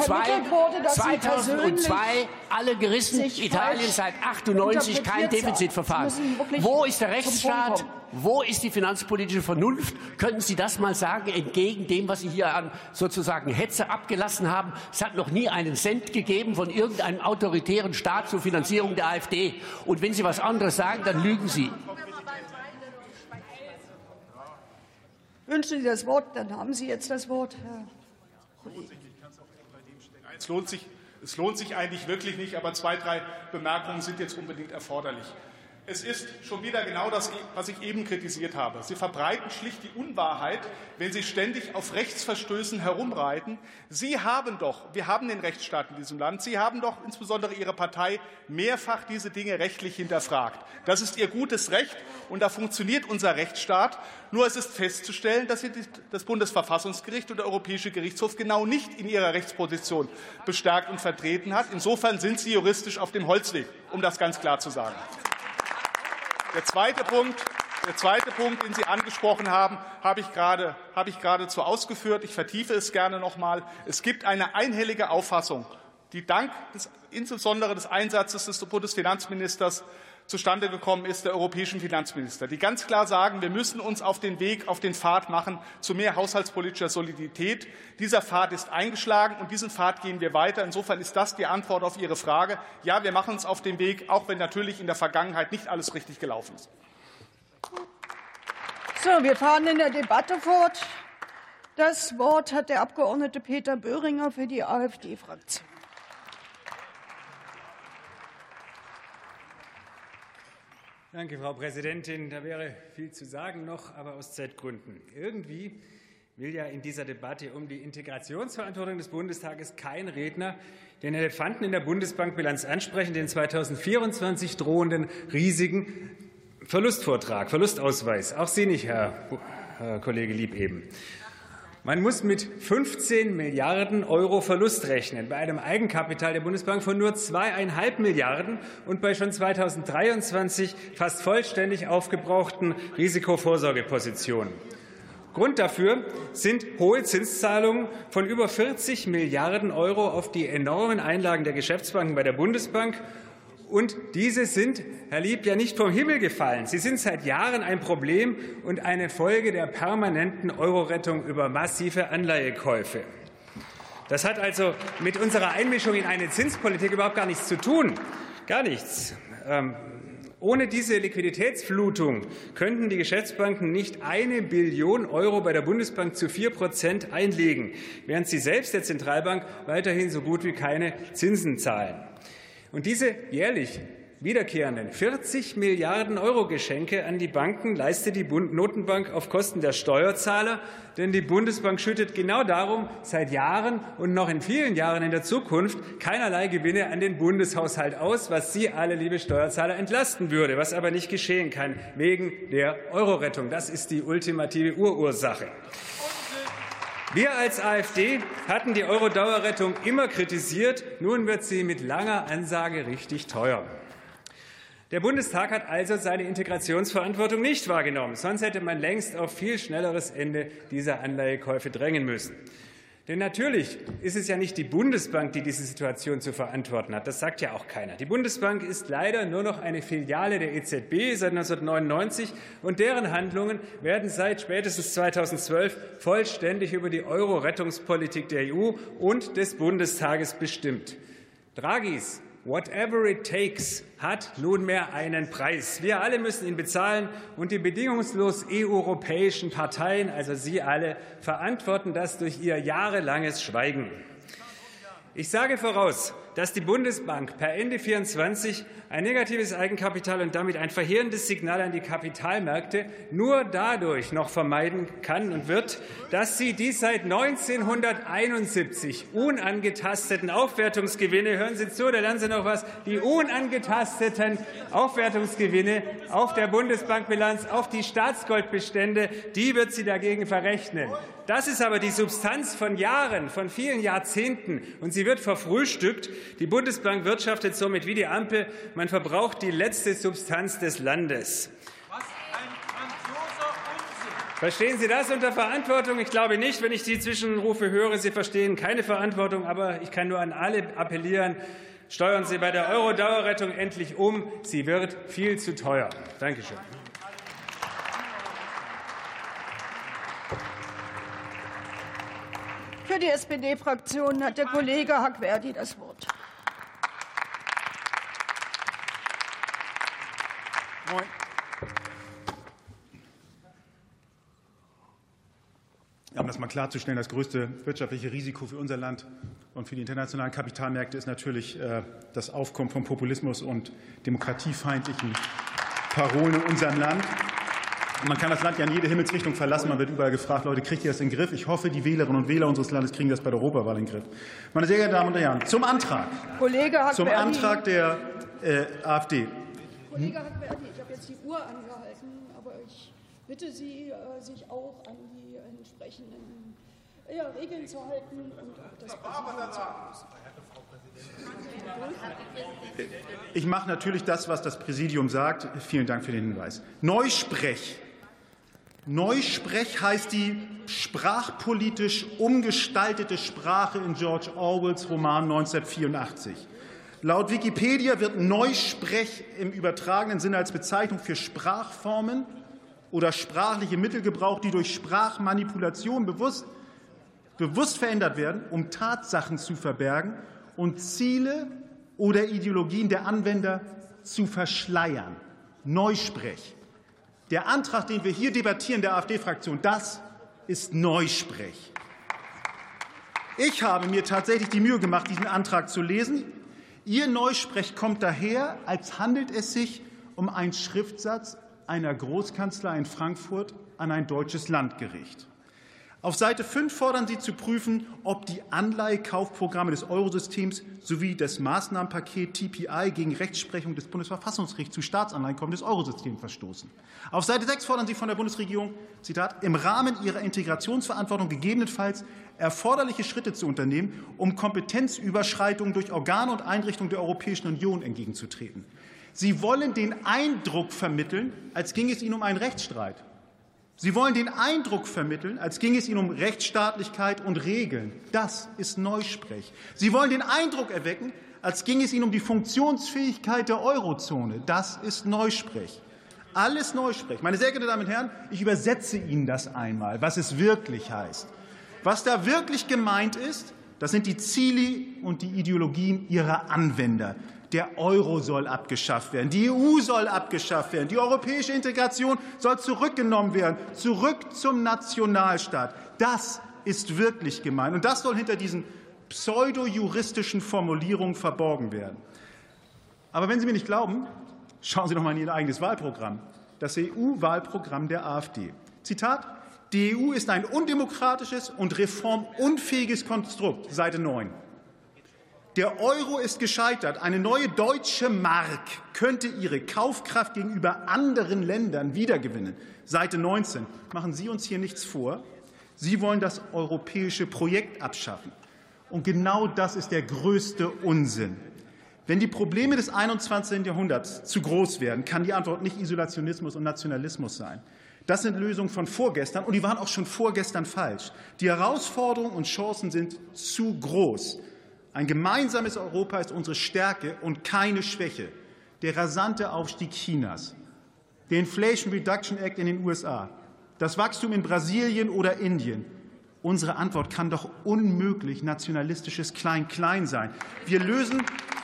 2002 alle gerissen, Italien seit 98 kein Defizitverfahren. Wo ist der Rechtsstaat? Wo ist die finanzpolitische Vernunft? Könnten Sie das mal sagen, entgegen dem, was Sie hier an sozusagen Hetze abgelassen haben? Es hat noch nie einen Cent gegeben von irgendeinem autoritären Staat zur Finanzierung der AfD. Und wenn Sie was anderes sagen, dann lügen Sie. Wünschen Sie das Wort? Dann haben Sie jetzt das Wort, Herr Kollege. Es lohnt sich eigentlich wirklich nicht, aber 2, 3 Bemerkungen sind jetzt unbedingt erforderlich. Es ist schon wieder genau das, was ich eben kritisiert habe. Sie verbreiten schlicht die Unwahrheit, wenn Sie ständig auf Rechtsverstößen herumreiten. Wir haben den Rechtsstaat in diesem Land, Sie haben doch insbesondere Ihre Partei mehrfach diese Dinge rechtlich hinterfragt. Das ist Ihr gutes Recht, und da funktioniert unser Rechtsstaat. Nur es ist festzustellen, dass das Bundesverfassungsgericht und der Europäische Gerichtshof genau nicht in ihrer Rechtsposition bestärkt und vertreten hat. Insofern sind Sie juristisch auf dem Holzweg, um das ganz klar zu sagen. Der zweite Punkt, den Sie angesprochen haben, habe ich geradezu ausgeführt. Ich vertiefe es gerne noch einmal. Es gibt eine einhellige Auffassung, die insbesondere des Einsatzes des Bundesfinanzministers zustande gekommen ist, der europäischen Finanzminister, die ganz klar sagen, wir müssen uns auf den Pfad machen zu mehr haushaltspolitischer Solidität. Dieser Pfad ist eingeschlagen, und diesen Pfad gehen wir weiter. Insofern ist das die Antwort auf Ihre Frage. Ja, wir machen uns auf den Weg, auch wenn natürlich in der Vergangenheit nicht alles richtig gelaufen ist. So, wir fahren in der Debatte fort. Das Wort hat der Abgeordnete Peter Böhringer für die AfD-Fraktion. Danke, Frau Präsidentin. Da wäre viel zu sagen noch, aber aus Zeitgründen. Irgendwie will ja in dieser Debatte um die Integrationsverantwortung des Bundestages kein Redner den Elefanten in der Bundesbankbilanz ansprechen, den 2024 drohenden riesigen Verlustausweis. Auch Sie nicht, Herr Kollege Lieb eben. Man muss mit 15 Milliarden € Verlust rechnen, bei einem Eigenkapital der Bundesbank von nur 2,5 Milliarden und bei schon 2023 fast vollständig aufgebrauchten Risikovorsorgepositionen. Grund dafür sind hohe Zinszahlungen von über 40 Milliarden € auf die enormen Einlagen der Geschäftsbanken bei der Bundesbank. Und diese sind, Herr Lieb, ja nicht vom Himmel gefallen. Sie sind seit Jahren ein Problem und eine Folge der permanenten Euro-Rettung über massive Anleihekäufe. Das hat also mit unserer Einmischung in eine Zinspolitik überhaupt gar nichts zu tun. Gar nichts. Ohne diese Liquiditätsflutung könnten die Geschäftsbanken nicht 1 Billion € bei der Bundesbank zu 4% einlegen, während sie selbst der Zentralbank weiterhin so gut wie keine Zinsen zahlen. Und diese jährlich wiederkehrenden 40 Milliarden € Geschenke an die Banken leistet die Notenbank auf Kosten der Steuerzahler, denn die Bundesbank schüttet genau darum seit Jahren und noch in vielen Jahren in der Zukunft keinerlei Gewinne an den Bundeshaushalt aus, was Sie alle, liebe Steuerzahler, entlasten würde, was aber nicht geschehen kann wegen der Euro-Rettung. Das ist die ultimative Ursache. Wir als AfD hatten die Euro-Dauerrettung immer kritisiert. Nun wird sie mit langer Ansage richtig teuer. Der Bundestag hat also seine Integrationsverantwortung nicht wahrgenommen. Sonst hätte man längst auf viel schnelleres Ende dieser Anleihekäufe drängen müssen. Denn natürlich ist es ja nicht die Bundesbank, die diese Situation zu verantworten hat. Das sagt ja auch keiner. Die Bundesbank ist leider nur noch eine Filiale der EZB seit 1999, und deren Handlungen werden seit spätestens 2012 vollständig über die Euro-Rettungspolitik der EU und des Bundestages bestimmt. Draghis Whatever it takes hat nunmehr einen Preis. Wir alle müssen ihn bezahlen, und die bedingungslos EU-europäischen Parteien, also Sie alle, verantworten das durch ihr jahrelanges Schweigen. Ich sage voraus, dass die Bundesbank per Ende 2024 ein negatives Eigenkapital und damit ein verheerendes Signal an die Kapitalmärkte nur dadurch noch vermeiden kann und wird, dass sie die seit 1971 unangetasteten Aufwertungsgewinne, hören Sie zu, da lernen Sie noch was, die unangetasteten Aufwertungsgewinne auf der Bundesbankbilanz, auf die Staatsgoldbestände, die wird sie dagegen verrechnen. Das ist aber die Substanz von Jahren, von vielen Jahrzehnten, und sie wird verfrühstückt. Die Bundesbank wirtschaftet somit wie die Ampel. Man verbraucht die letzte Substanz des Landes. Was ein grandioser Unsinn! Verstehen Sie das unter Verantwortung? Ich glaube nicht, wenn ich die Zwischenrufe höre. Sie verstehen keine Verantwortung. Aber ich kann nur an alle appellieren, steuern Sie bei der Euro-Dauerrettung endlich um. Sie wird viel zu teuer. Danke schön. Für die SPD-Fraktion hat der Kollege Hackwerdi das Wort. Moin. Um das mal klarzustellen, das größte wirtschaftliche Risiko für unser Land und für die internationalen Kapitalmärkte ist natürlich das Aufkommen von Populismus und demokratiefeindlichen Parolen in unserem Land. Man kann das Land ja in jede Himmelsrichtung verlassen. Man wird überall gefragt, Leute, kriegt ihr das in den Griff? Ich hoffe, die Wählerinnen und Wähler unseres Landes kriegen das bei der Europawahl in den Griff. Meine sehr geehrten Damen und Herren, zum Antrag der AfD. Kollege Hackwerdi, ich habe jetzt die Uhr angehalten, aber ich bitte Sie, sich auch an die entsprechenden Regeln zu halten und auch das Präsidium zu begrüßen. Ich mache natürlich das, was das Präsidium sagt. Vielen Dank für den Hinweis. Neusprech heißt die sprachpolitisch umgestaltete Sprache in George Orwells Roman 1984. Laut Wikipedia wird Neusprech im übertragenen Sinne als Bezeichnung für Sprachformen oder sprachliche Mittel gebraucht, die durch Sprachmanipulation bewusst verändert werden, um Tatsachen zu verbergen und Ziele oder Ideologien der Anwender zu verschleiern. Neusprech. Der Antrag, den wir hier debattieren, der AfD-Fraktion, das ist Neusprech. Ich habe mir tatsächlich die Mühe gemacht, diesen Antrag zu lesen. Ihr Neusprech kommt daher, als handelt es sich um einen Schriftsatz einer Großkanzlei in Frankfurt an ein deutsches Landgericht. Auf Seite 5 fordern Sie zu prüfen, ob die Anleihekaufprogramme des Eurosystems sowie das Maßnahmenpaket TPI gegen Rechtsprechung des Bundesverfassungsgerichts zu Staatsanleihenkommen des Eurosystems verstoßen. Auf Seite 6 fordern Sie von der Bundesregierung, Zitat, im Rahmen ihrer Integrationsverantwortung gegebenenfalls erforderliche Schritte zu unternehmen, um Kompetenzüberschreitungen durch Organe und Einrichtungen der Europäischen Union entgegenzutreten. Sie wollen den Eindruck vermitteln, als ginge es Ihnen um einen Rechtsstreit. Sie wollen den Eindruck vermitteln, als ginge es Ihnen um Rechtsstaatlichkeit und Regeln. Das ist Neusprech. Sie wollen den Eindruck erwecken, als ginge es Ihnen um die Funktionsfähigkeit der Eurozone. Das ist Neusprech. Alles Neusprech. Meine sehr geehrten Damen und Herren, ich übersetze Ihnen das einmal, was es wirklich heißt. Was da wirklich gemeint ist, Das sind die Ziele und die Ideologien ihrer Anwender. Der Euro soll abgeschafft werden, die EU soll abgeschafft werden, die europäische Integration soll zurückgenommen werden, zurück zum Nationalstaat. Das ist wirklich gemein, und das soll hinter diesen pseudo-juristischen Formulierungen verborgen werden. Aber wenn Sie mir nicht glauben, schauen Sie doch mal in Ihr eigenes Wahlprogramm, das EU-Wahlprogramm der AfD. Zitat: Die EU ist ein undemokratisches und reformunfähiges Konstrukt, Seite 9. Der Euro ist gescheitert. Eine neue deutsche Mark könnte ihre Kaufkraft gegenüber anderen Ländern wiedergewinnen. Seite 19. Machen Sie uns hier nichts vor. Sie wollen das europäische Projekt abschaffen. Und genau das ist der größte Unsinn. Wenn die Probleme des 21. Jahrhunderts zu groß werden, kann die Antwort nicht Isolationismus und Nationalismus sein. Das sind Lösungen von vorgestern, und die waren auch schon vorgestern falsch. Die Herausforderungen und Chancen sind zu groß. Ein gemeinsames Europa ist unsere Stärke und keine Schwäche. Der rasante Aufstieg Chinas, der Inflation Reduction Act in den USA, das Wachstum in Brasilien oder Indien. Unsere Antwort kann doch unmöglich nationalistisches Klein-Klein sein. Wir lösen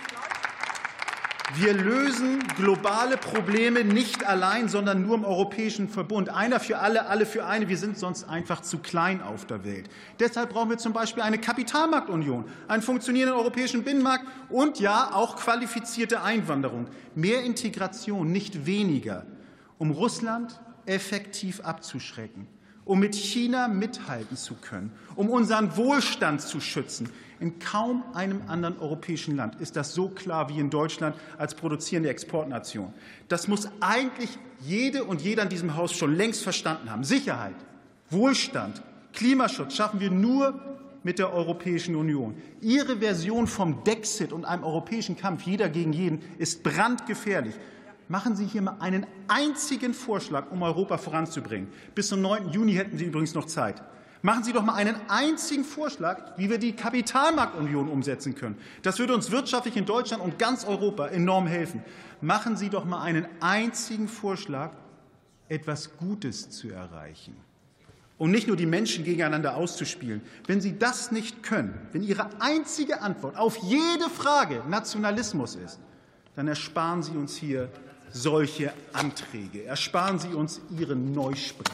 globale Probleme nicht allein, sondern nur im Europäischen Verbund. Einer für alle, alle für eine. Wir sind sonst einfach zu klein auf der Welt. Deshalb brauchen wir zum Beispiel eine Kapitalmarktunion, einen funktionierenden europäischen Binnenmarkt und ja auch qualifizierte Einwanderung. Mehr Integration, nicht weniger, um Russland effektiv abzuschrecken, um mit China mithalten zu können, um unseren Wohlstand zu schützen. In kaum einem anderen europäischen Land ist das so klar wie in Deutschland als produzierende Exportnation. Das muss eigentlich jede und jeder in diesem Haus schon längst verstanden haben. Sicherheit, Wohlstand, Klimaschutz schaffen wir nur mit der Europäischen Union. Ihre Version vom Dexit und einem europäischen Kampf jeder gegen jeden ist brandgefährlich. Machen Sie hier mal einen einzigen Vorschlag, um Europa voranzubringen. Bis zum 9. Juni hätten Sie übrigens noch Zeit. Machen Sie doch mal einen einzigen Vorschlag, wie wir die Kapitalmarktunion umsetzen können. Das würde uns wirtschaftlich in Deutschland und ganz Europa enorm helfen. Machen Sie doch mal einen einzigen Vorschlag, etwas Gutes zu erreichen. Und nicht nur die Menschen gegeneinander auszuspielen. Wenn Sie das nicht können, wenn Ihre einzige Antwort auf jede Frage Nationalismus ist, dann ersparen Sie uns hier solche Anträge. Ersparen Sie uns Ihren Neusprech.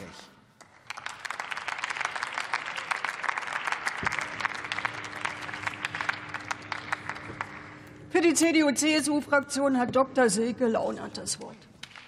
Für die CDU-CSU-Fraktion hat Dr. Silke Launert das Wort.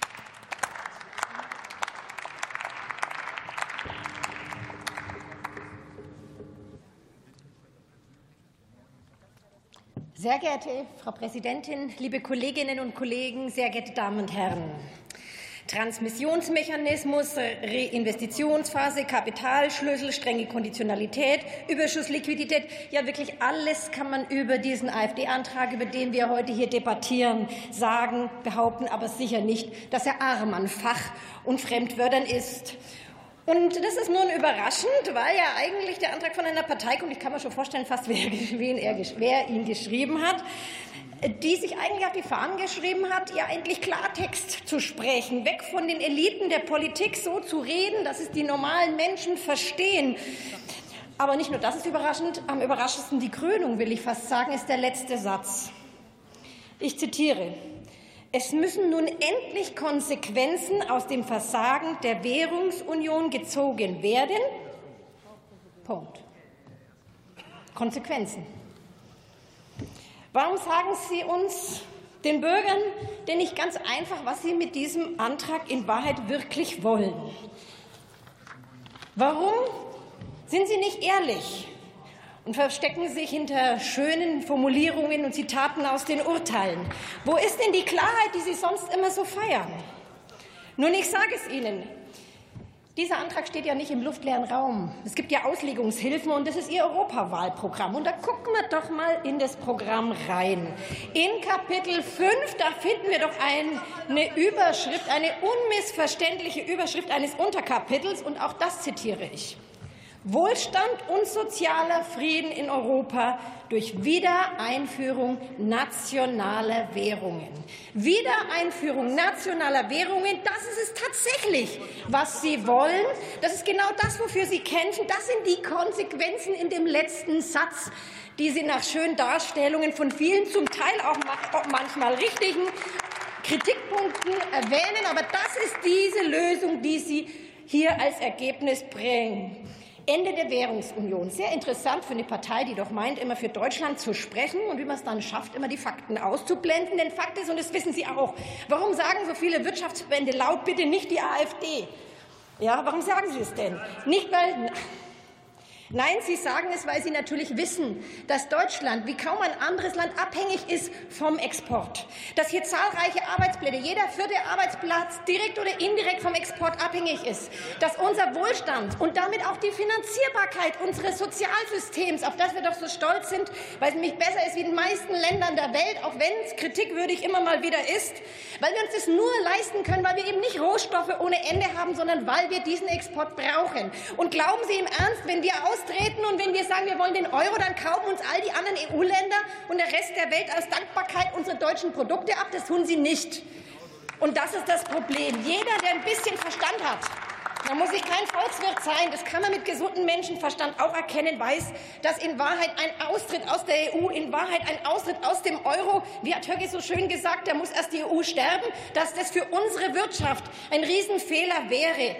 Sehr geehrte Frau Präsidentin, liebe Kolleginnen und Kollegen, sehr geehrte Damen und Herren! Transmissionsmechanismus, Reinvestitionsphase, Kapitalschlüssel, strenge Konditionalität, Überschussliquidität. Ja, wirklich alles kann man über diesen AfD-Antrag, über den wir heute hier debattieren, sagen, behaupten, aber sicher nicht, dass er arm an Fach- und Fremdwörtern ist. Und das ist nun überraschend, weil ja eigentlich der Antrag von einer Partei kommt, ich kann mir schon vorstellen, fast wer ihn geschrieben hat, die sich eigentlich auf die Fahnen geschrieben hat, ja endlich Klartext zu sprechen, weg von den Eliten der Politik, so zu reden, dass es die normalen Menschen verstehen. Aber nicht nur das ist überraschend, am überraschendsten die Krönung, will ich fast sagen, ist der letzte Satz. Ich zitiere: Es müssen nun endlich Konsequenzen aus dem Versagen der Währungsunion gezogen werden. Punkt. Konsequenzen. Warum sagen Sie uns, den Bürgern, denn nicht ganz einfach, was Sie mit diesem Antrag in Wahrheit wirklich wollen? Warum sind Sie nicht ehrlich und verstecken sich hinter schönen Formulierungen und Zitaten aus den Urteilen? Wo ist denn die Klarheit, die Sie sonst immer so feiern? Nun, ich sage es Ihnen. Dieser Antrag steht ja nicht im luftleeren Raum. Es gibt ja Auslegungshilfen, und das ist Ihr Europawahlprogramm. Und da gucken wir doch mal in das Programm rein. In Kapitel 5, da finden wir doch eine Überschrift, eine unmissverständliche Überschrift eines Unterkapitels, und auch das zitiere ich. Wohlstand und sozialer Frieden in Europa durch Wiedereinführung nationaler Währungen. Wiedereinführung nationaler Währungen, das ist es tatsächlich, was Sie wollen. Das ist genau das, wofür Sie kämpfen. Das sind die Konsequenzen in dem letzten Satz, die Sie nach schönen Darstellungen von vielen, zum Teil auch manchmal richtigen Kritikpunkten erwähnen. Aber das ist diese Lösung, die Sie hier als Ergebnis bringen. Ende der Währungsunion. Sehr interessant für eine Partei, die doch meint, immer für Deutschland zu sprechen und wie man es dann schafft, immer die Fakten auszublenden. Denn Fakt ist, und das wissen Sie auch, warum sagen so viele Wirtschaftsverbände laut, bitte nicht die AfD? Ja, warum sagen Sie es denn? Nicht, weil... Nein, Sie sagen es, weil Sie natürlich wissen, dass Deutschland wie kaum ein anderes Land abhängig ist vom Export. Dass hier zahlreiche Arbeitsplätze, jeder vierte Arbeitsplatz direkt oder indirekt vom Export abhängig ist. Dass unser Wohlstand und damit auch die Finanzierbarkeit unseres Sozialsystems, auf das wir doch so stolz sind, weil es nämlich besser ist wie in den meisten Ländern der Welt, auch wenn es kritikwürdig immer mal wieder ist, weil wir uns das nur leisten können, weil wir eben nicht Rohstoffe ohne Ende haben, sondern weil wir diesen Export brauchen. Und glauben Sie im Ernst, wenn wir austreten und wenn wir sagen, wir wollen den Euro, dann kaufen uns all die anderen EU-Länder und der Rest der Welt aus Dankbarkeit unsere deutschen Produkte ab? Das tun sie nicht. Und das ist das Problem. Jeder, der ein bisschen Verstand hat, man muss sich kein Volkswirt sein, das kann man mit gesundem Menschenverstand auch erkennen, weiß, dass in Wahrheit ein Austritt aus der EU, in Wahrheit ein Austritt aus dem Euro, wie hat Höcke so schön gesagt, da muss erst die EU sterben, dass das für unsere Wirtschaft ein Riesenfehler wäre.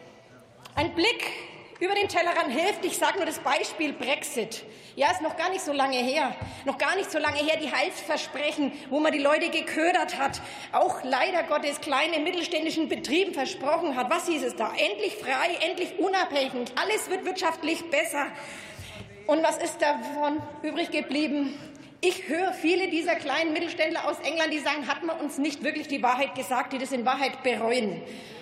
Ein Blick über den Tellerrand hilft. Ich sage nur das Beispiel Brexit. Ja, ist noch gar nicht so lange her. Noch gar nicht so lange her die Heilsversprechen, wo man die Leute geködert hat, auch leider Gottes kleine mittelständischen Betrieben versprochen hat. Was hieß es da? Endlich frei, endlich unabhängig. Alles wird wirtschaftlich besser. Und was ist davon übrig geblieben? Ich höre viele dieser kleinen Mittelständler aus England, die sagen, hat man uns nicht wirklich die Wahrheit gesagt, die das in Wahrheit bereuen.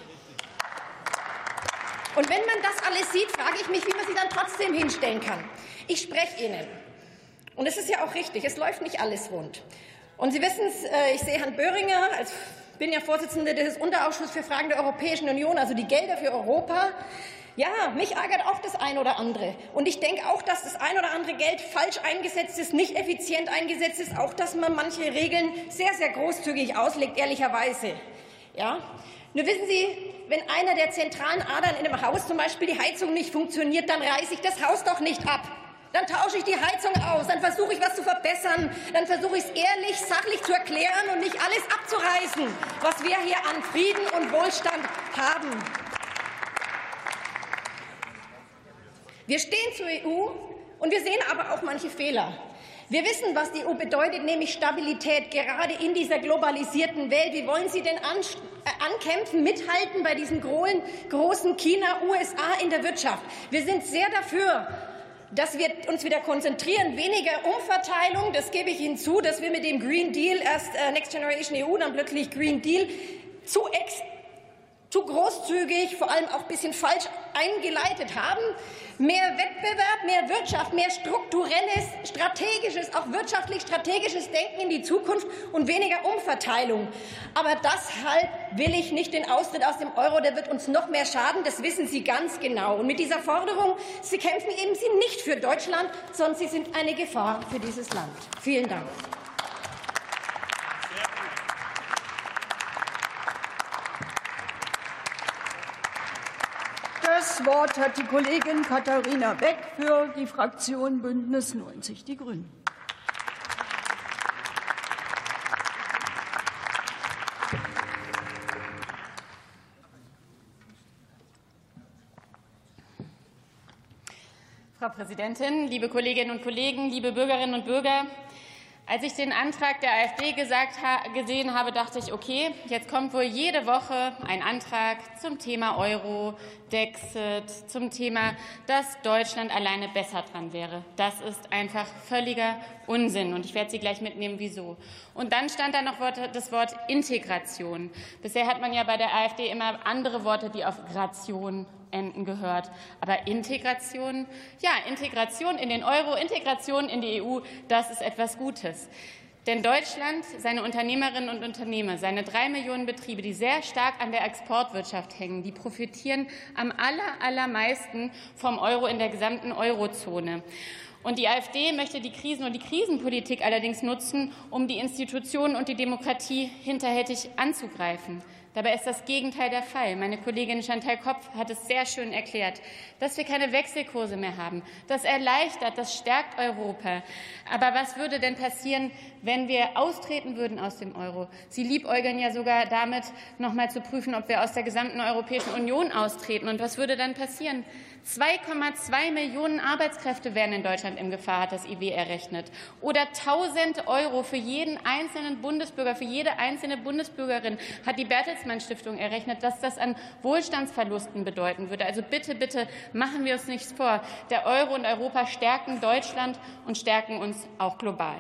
Und wenn man das alles sieht, frage ich mich, wie man sie dann trotzdem hinstellen kann. Ich spreche Ihnen. Und es ist ja auch richtig, es läuft nicht alles rund. Und Sie wissen es, ich sehe Herrn Böhringer, bin ja Vorsitzende des Unterausschusses für Fragen der Europäischen Union, also die Gelder für Europa. Ja, mich ärgert auch das ein oder andere. Und ich denke auch, dass das ein oder andere Geld falsch eingesetzt ist, nicht effizient eingesetzt ist, auch dass man manche Regeln sehr, sehr großzügig auslegt, ehrlicherweise. Ja? Nur wissen Sie, wenn einer der zentralen Adern in einem Haus zum Beispiel die Heizung nicht funktioniert, dann reiße ich das Haus doch nicht ab. Dann tausche ich die Heizung aus, dann versuche ich, was zu verbessern, dann versuche ich es ehrlich, sachlich zu erklären und nicht alles abzureißen, was wir hier an Frieden und Wohlstand haben. Wir stehen zur EU und wir sehen aber auch manche Fehler. Wir wissen, was die EU bedeutet, nämlich Stabilität, gerade in dieser globalisierten Welt. Wie wollen Sie denn ankämpfen, mithalten bei diesen großen China, USA in der Wirtschaft? Wir sind sehr dafür, dass wir uns wieder konzentrieren, weniger Umverteilung, das gebe ich Ihnen zu, dass wir mit dem Green Deal, erst Next Generation EU, dann plötzlich Green Deal, zu großzügig, vor allem auch ein bisschen falsch eingeleitet haben. Mehr Wettbewerb, mehr Wirtschaft, mehr strukturelles, strategisches, auch wirtschaftlich strategisches Denken in die Zukunft und weniger Umverteilung. Aber deshalb will ich nicht den Austritt aus dem Euro, der wird uns noch mehr schaden, das wissen Sie ganz genau. Und mit dieser Forderung, Sie kämpfen eben Sie nicht für Deutschland, sondern Sie sind eine Gefahr für dieses Land. Vielen Dank. Das Wort hat die Kollegin Katharina Beck für die Fraktion Bündnis 90 Die Grünen. Frau Präsidentin, liebe Kolleginnen und Kollegen, liebe Bürgerinnen und Bürger! Als ich den Antrag der AfD gesehen habe, dachte ich, okay, jetzt kommt wohl jede Woche ein Antrag zum Thema Euro, Dexit, zum Thema, dass Deutschland alleine besser dran wäre. Das ist einfach völliger Unsinn. Und ich werde Sie gleich mitnehmen, wieso. Und dann stand da noch das Wort Integration. Bisher hat man ja bei der AfD immer andere Worte, die auf Gration enden, gehört. Aber Integration, ja, Integration in den Euro, Integration in die EU, das ist etwas Gutes. Denn Deutschland, seine Unternehmerinnen und Unternehmer, seine 3 Millionen Betriebe, die sehr stark an der Exportwirtschaft hängen, die profitieren am allermeisten vom Euro in der gesamten Eurozone. Und die AfD möchte die Krisen und die Krisenpolitik allerdings nutzen, um die Institutionen und die Demokratie hinterhältig anzugreifen. Dabei ist das Gegenteil der Fall. Meine Kollegin Chantal Kopf hat es sehr schön erklärt, dass wir keine Wechselkurse mehr haben. Das erleichtert, das stärkt Europa. Aber was würde denn passieren, wenn wir austreten würden aus dem Euro? Sie liebäugeln ja sogar damit, noch mal zu prüfen, ob wir aus der gesamten Europäischen Union austreten. Und was würde dann passieren? 2,2 Millionen Arbeitskräfte wären in Deutschland in Gefahr, hat das IW errechnet. Oder 1.000 € für jeden einzelnen Bundesbürger, für jede einzelne Bundesbürgerin hat die Bertelsmann Stiftung errechnet, dass das an Wohlstandsverlusten bedeuten würde. Also bitte, bitte machen wir uns nichts vor. Der Euro und Europa stärken Deutschland und stärken uns auch global.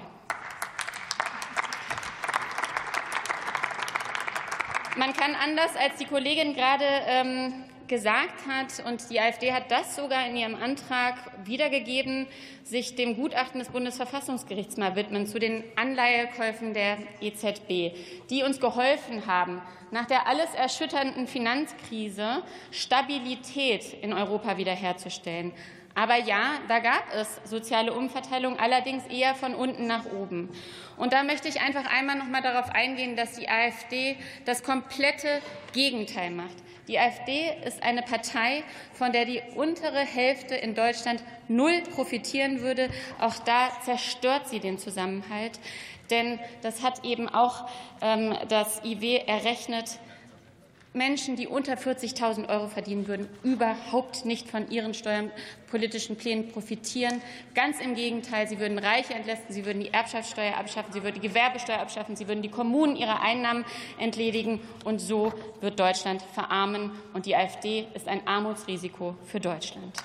Man kann anders, als die Kollegin gerade gesagt hat, und die AfD hat das sogar in ihrem Antrag wiedergegeben, sich dem Gutachten des Bundesverfassungsgerichts mal widmen zu den Anleihekäufen der EZB, die uns geholfen haben, nach der alles erschütternden Finanzkrise Stabilität in Europa wiederherzustellen. Aber ja, da gab es soziale Umverteilung, allerdings eher von unten nach oben. Und da möchte ich einfach einmal noch mal darauf eingehen, dass die AfD das komplette Gegenteil macht. Die AfD ist eine Partei, von der die untere Hälfte in Deutschland null profitieren würde. Auch da zerstört sie den Zusammenhalt. Denn das hat eben auch das IW errechnet. Menschen, die unter 40.000 € verdienen würden, überhaupt nicht von ihren steuerpolitischen Plänen profitieren. Ganz im Gegenteil, sie würden Reiche entlasten, sie würden die Erbschaftssteuer abschaffen, sie würden die Gewerbesteuer abschaffen, sie würden die Kommunen ihrer Einnahmen entledigen. Und so wird Deutschland verarmen. Und die AfD ist ein Armutsrisiko für Deutschland.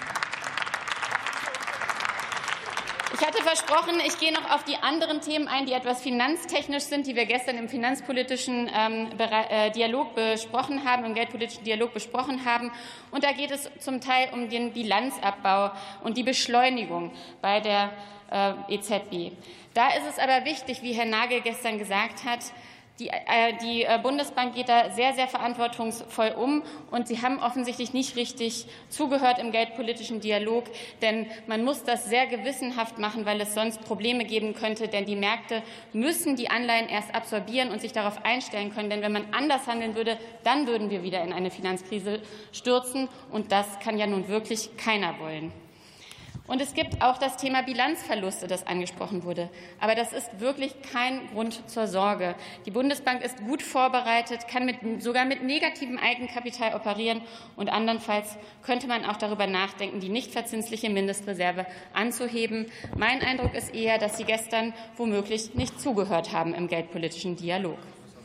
Ich hatte versprochen, ich gehe noch auf die anderen Themen ein, die etwas finanztechnisch sind, die wir gestern im finanzpolitischen Dialog besprochen haben, im geldpolitischen Dialog besprochen haben. Und da geht es zum Teil um den Bilanzabbau und die Beschleunigung bei der EZB. Da ist es aber wichtig, wie Herr Nagel gestern gesagt hat, die Bundesbank geht da sehr, sehr verantwortungsvoll um, und Sie haben offensichtlich nicht richtig zugehört im geldpolitischen Dialog, denn man muss das sehr gewissenhaft machen, weil es sonst Probleme geben könnte, denn die Märkte müssen die Anleihen erst absorbieren und sich darauf einstellen können, denn wenn man anders handeln würde, dann würden wir wieder in eine Finanzkrise stürzen, und das kann ja nun wirklich keiner wollen. Und es gibt auch das Thema Bilanzverluste, das angesprochen wurde. Aber das ist wirklich kein Grund zur Sorge. Die Bundesbank ist gut vorbereitet, kann sogar mit negativem Eigenkapital operieren. Und andernfalls könnte man auch darüber nachdenken, die nicht verzinsliche Mindestreserve anzuheben. Mein Eindruck ist eher, dass Sie gestern womöglich nicht zugehört haben im geldpolitischen Dialog.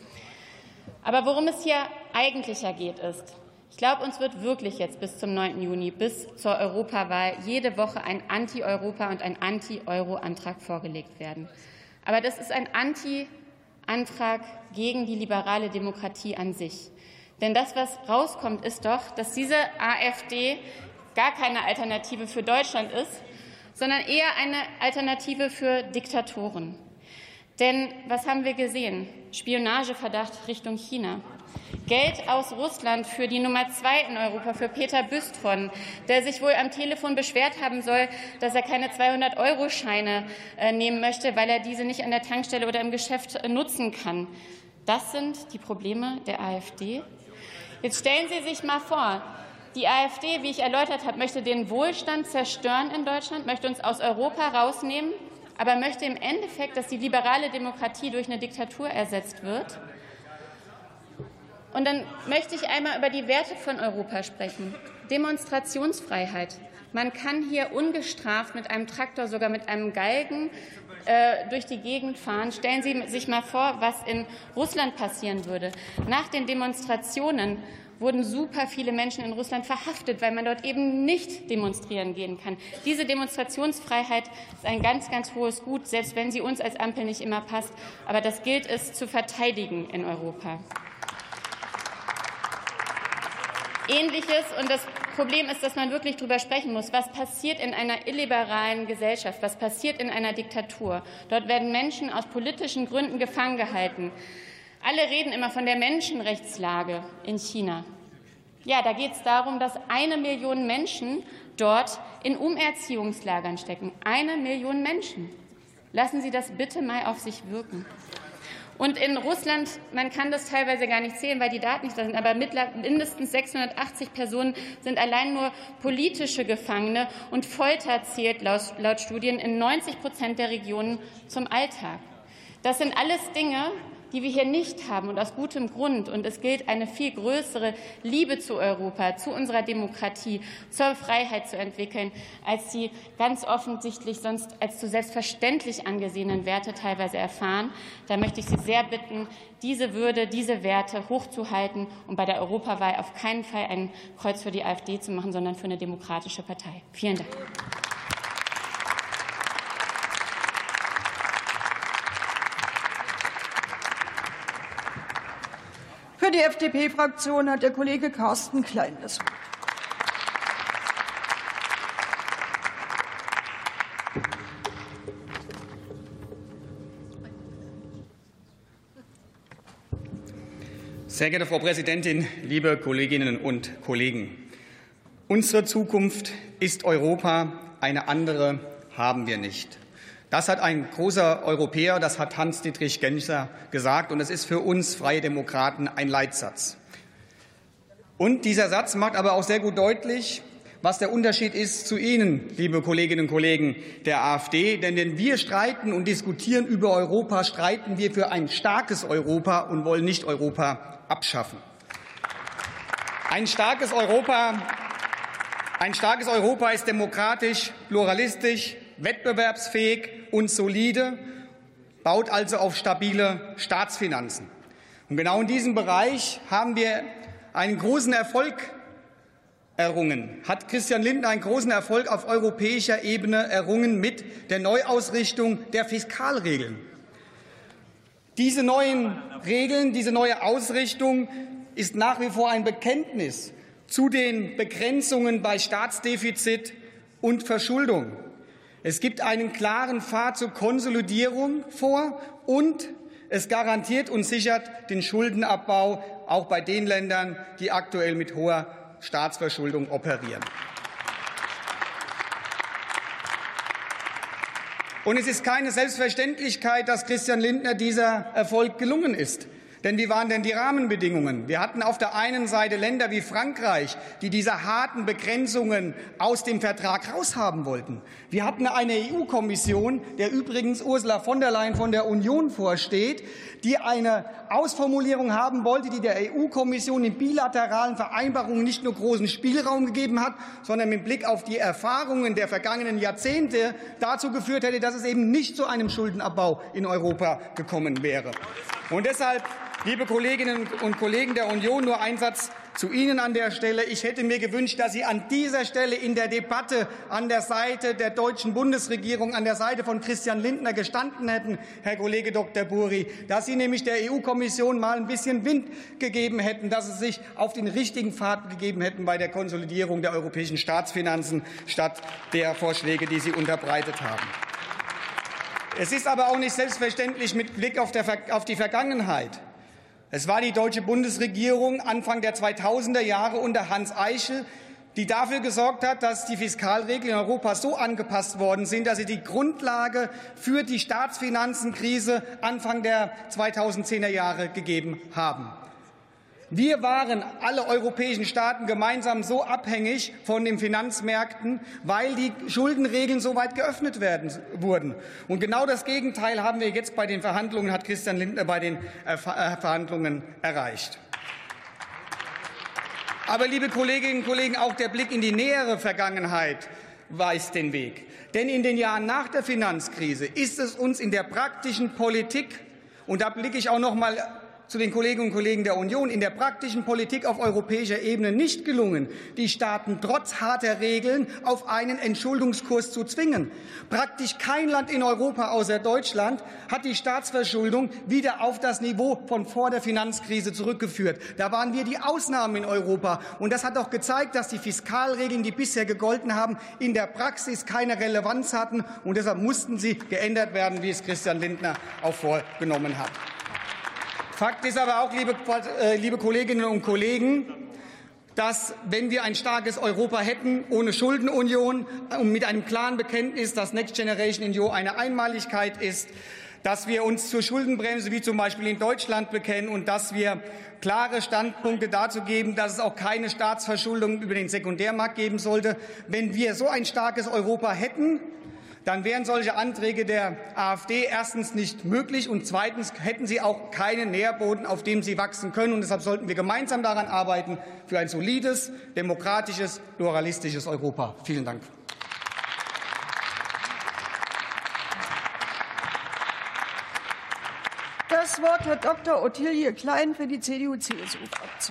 Aber worum es hier eigentlich geht, ist: Ich glaube, uns wird wirklich jetzt bis zum 9. Juni, bis zur Europawahl, jede Woche ein Anti-Europa- und ein Anti-Euro-Antrag vorgelegt werden. Aber das ist ein Anti-Antrag gegen die liberale Demokratie an sich. Denn das, was rauskommt, ist doch, dass diese AfD gar keine Alternative für Deutschland ist, sondern eher eine Alternative für Diktatoren. Denn was haben wir gesehen? Spionageverdacht Richtung China. Geld aus Russland für die Nummer 2 in Europa, für Peter Büstphon, der sich wohl am Telefon beschwert haben soll, dass er keine 200-Euro-Scheine nehmen möchte, weil er diese nicht an der Tankstelle oder im Geschäft nutzen kann. Das sind die Probleme der AfD. Jetzt stellen Sie sich mal vor, die AfD, wie ich erläutert habe, möchte den Wohlstand zerstören in Deutschland, möchte uns aus Europa rausnehmen, aber möchte im Endeffekt, dass die liberale Demokratie durch eine Diktatur ersetzt wird. Und dann möchte ich einmal über die Werte von Europa sprechen. Demonstrationsfreiheit. Man kann hier ungestraft mit einem Traktor, sogar mit einem Galgen, durch die Gegend fahren. Stellen Sie sich mal vor, was in Russland passieren würde. Nach den Demonstrationen wurden super viele Menschen in Russland verhaftet, weil man dort eben nicht demonstrieren gehen kann. Diese Demonstrationsfreiheit ist ein ganz, ganz hohes Gut, selbst wenn sie uns als Ampel nicht immer passt. Aber das gilt es zu verteidigen in Europa. Ähnliches. Und das Problem ist, dass man wirklich darüber sprechen muss, was passiert in einer illiberalen Gesellschaft, was passiert in einer Diktatur. Dort werden Menschen aus politischen Gründen gefangen gehalten. Alle reden immer von der Menschenrechtslage in China. Ja, da geht es darum, dass 1 Million Menschen dort in Umerziehungslagern stecken. 1 Million Menschen. Lassen Sie das bitte mal auf sich wirken. Und in Russland, man kann das teilweise gar nicht zählen, weil die Daten nicht da sind, aber mindestens 680 Personen sind allein nur politische Gefangene, und Folter zählt laut Studien in 90% der Regionen zum Alltag. Das sind alles Dinge, die wir hier nicht haben, und aus gutem Grund. Und es gilt, eine viel größere Liebe zu Europa, zu unserer Demokratie, zur Freiheit zu entwickeln, als die ganz offensichtlich sonst als zu selbstverständlich angesehenen Werte teilweise erfahren. Da möchte ich Sie sehr bitten, diese Würde, diese Werte hochzuhalten und bei der Europawahl auf keinen Fall ein Kreuz für die AfD zu machen, sondern für eine demokratische Partei. Vielen Dank. Für die FDP-Fraktion hat der Kollege Carsten Klein das Wort. Sehr geehrte Frau Präsidentin, liebe Kolleginnen und Kollegen! Unsere Zukunft ist Europa, eine andere haben wir nicht. Das hat ein großer Europäer, das hat Hans-Dietrich Genscher gesagt, und es ist für uns Freie Demokraten ein Leitsatz. Und dieser Satz macht aber auch sehr gut deutlich, was der Unterschied ist zu Ihnen, liebe Kolleginnen und Kollegen der AfD. Denn wenn wir streiten und diskutieren über Europa, streiten wir für ein starkes Europa und wollen nicht Europa abschaffen. Ein starkes Europa ist demokratisch, pluralistisch, wettbewerbsfähig und solide, baut also auf stabile Staatsfinanzen. Und genau in diesem Bereich haben wir einen großen Erfolg errungen, hat Christian Lindner einen großen Erfolg auf europäischer Ebene errungen mit der Neuausrichtung der Fiskalregeln. Diese neuen Regeln, diese neue Ausrichtung ist nach wie vor ein Bekenntnis zu den Begrenzungen bei Staatsdefizit und Verschuldung. Es gibt einen klaren Pfad zur Konsolidierung vor, und es garantiert und sichert den Schuldenabbau auch bei den Ländern, die aktuell mit hoher Staatsverschuldung operieren. Und es ist keine Selbstverständlichkeit, dass Christian Lindner dieser Erfolg gelungen ist. Denn wie waren denn die Rahmenbedingungen? Wir hatten auf der einen Seite Länder wie Frankreich, die diese harten Begrenzungen aus dem Vertrag raushaben wollten. Wir hatten eine EU-Kommission, der übrigens Ursula von der Leyen von der Union vorsteht, die eine Ausformulierung haben wollte, die der EU-Kommission in bilateralen Vereinbarungen nicht nur großen Spielraum gegeben hat, sondern mit Blick auf die Erfahrungen der vergangenen Jahrzehnte dazu geführt hätte, dass es eben nicht zu einem Schuldenabbau in Europa gekommen wäre. Und deshalb, liebe Kolleginnen und Kollegen der Union, nur ein Satz zu Ihnen an der Stelle. Ich hätte mir gewünscht, dass Sie an dieser Stelle in der Debatte an der Seite der deutschen Bundesregierung, an der Seite von Christian Lindner gestanden hätten, Herr Kollege Dr. Buri, dass Sie nämlich der EU-Kommission mal ein bisschen Wind gegeben hätten, dass Sie sich auf den richtigen Pfad gegeben hätten bei der Konsolidierung der europäischen Staatsfinanzen statt der Vorschläge, die Sie unterbreitet haben. Es ist aber auch nicht selbstverständlich mit Blick auf die Vergangenheit. Es war die deutsche Bundesregierung Anfang der 2000er Jahre unter Hans Eichel, die dafür gesorgt hat, dass die Fiskalregeln in Europa so angepasst worden sind, dass sie die Grundlage für die Staatsfinanzenkrise Anfang der 2010er Jahre gegeben haben. Wir waren, alle europäischen Staaten, gemeinsam so abhängig von den Finanzmärkten, weil die Schuldenregeln so weit geöffnet wurden. Und genau das Gegenteil haben wir jetzt bei den Verhandlungen, hat Christian Lindner bei den Verhandlungen erreicht. Aber, liebe Kolleginnen und Kollegen, auch der Blick in die nähere Vergangenheit weist den Weg. Denn in den Jahren nach der Finanzkrise ist es uns in der praktischen Politik, und da blicke ich auch noch mal zu den Kolleginnen und Kollegen der Union, in der praktischen Politik auf europäischer Ebene nicht gelungen, die Staaten trotz harter Regeln auf einen Entschuldungskurs zu zwingen. Praktisch kein Land in Europa außer Deutschland hat die Staatsverschuldung wieder auf das Niveau von vor der Finanzkrise zurückgeführt. Da waren wir die Ausnahmen in Europa. Und das hat auch gezeigt, dass die Fiskalregeln, die bisher gegolten haben, in der Praxis keine Relevanz hatten. Und deshalb mussten sie geändert werden, wie es Christian Lindner auch vorgenommen hat. Fakt ist aber auch, liebe Kolleginnen und Kollegen, dass, wenn wir ein starkes Europa hätten, ohne Schuldenunion und mit einem klaren Bekenntnis, dass Next Generation EU eine Einmaligkeit ist, dass wir uns zur Schuldenbremse wie zum Beispiel in Deutschland bekennen und dass wir klare Standpunkte dazu geben, dass es auch keine Staatsverschuldung über den Sekundärmarkt geben sollte. Wenn wir so ein starkes Europa hätten, dann wären solche Anträge der AfD erstens nicht möglich und zweitens hätten sie auch keinen Nährboden, auf dem sie wachsen können. Und deshalb sollten wir gemeinsam daran arbeiten für ein solides, demokratisches, pluralistisches Europa. Vielen Dank. Das Wort hat Dr. Ottilie Klein für die CDU-CSU-Fraktion.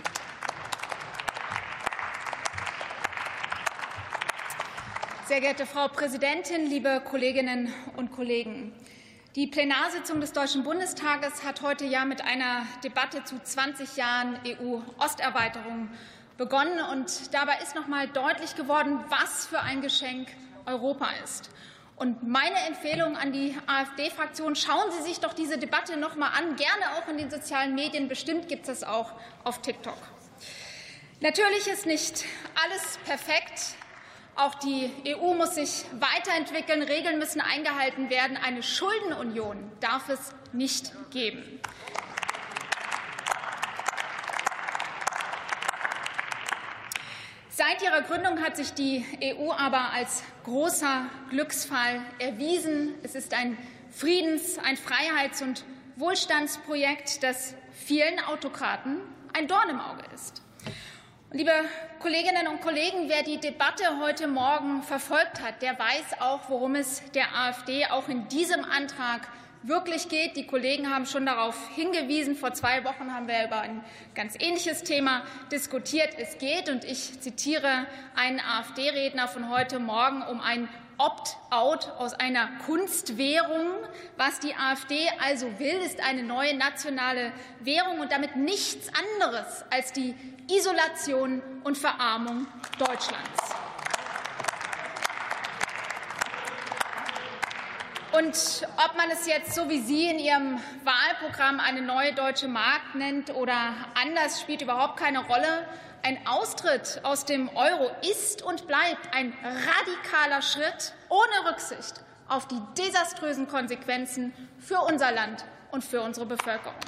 Sehr geehrte Frau Präsidentin, liebe Kolleginnen und Kollegen! Die Plenarsitzung des Deutschen Bundestages hat heute ja mit einer Debatte zu 20 Jahren EU-Osterweiterung begonnen. Und dabei ist noch einmal deutlich geworden, was für ein Geschenk Europa ist. Und meine Empfehlung an die AfD-Fraktion, schauen Sie sich doch diese Debatte noch einmal an, gerne auch in den sozialen Medien. Bestimmt gibt es auch auf TikTok. Natürlich ist nicht alles perfekt. Auch die EU muss sich weiterentwickeln, Regeln müssen eingehalten werden. Eine Schuldenunion darf es nicht geben. Seit ihrer Gründung hat sich die EU aber als großer Glücksfall erwiesen. Es ist ein Friedens-, ein Freiheits- und Wohlstandsprojekt, das vielen Autokraten ein Dorn im Auge ist. Liebe Kolleginnen und Kollegen, wer die Debatte heute Morgen verfolgt hat, der weiß auch, worum es der AfD auch in diesem Antrag wirklich geht. Die Kollegen haben schon darauf hingewiesen. Vor 2 Wochen haben wir über ein ganz ähnliches Thema diskutiert. Es geht, und ich zitiere einen AfD-Redner von heute Morgen, um ein Opt-out aus einer Kunstwährung. Was die AfD also will, ist eine neue nationale Währung und damit nichts anderes als die Isolation und Verarmung Deutschlands. Und ob man es jetzt, so wie Sie in Ihrem Wahlprogramm, eine neue deutsche Mark nennt oder anders, spielt überhaupt keine Rolle. Ein Austritt aus dem Euro ist und bleibt ein radikaler Schritt ohne Rücksicht auf die desaströsen Konsequenzen für unser Land und für unsere Bevölkerung.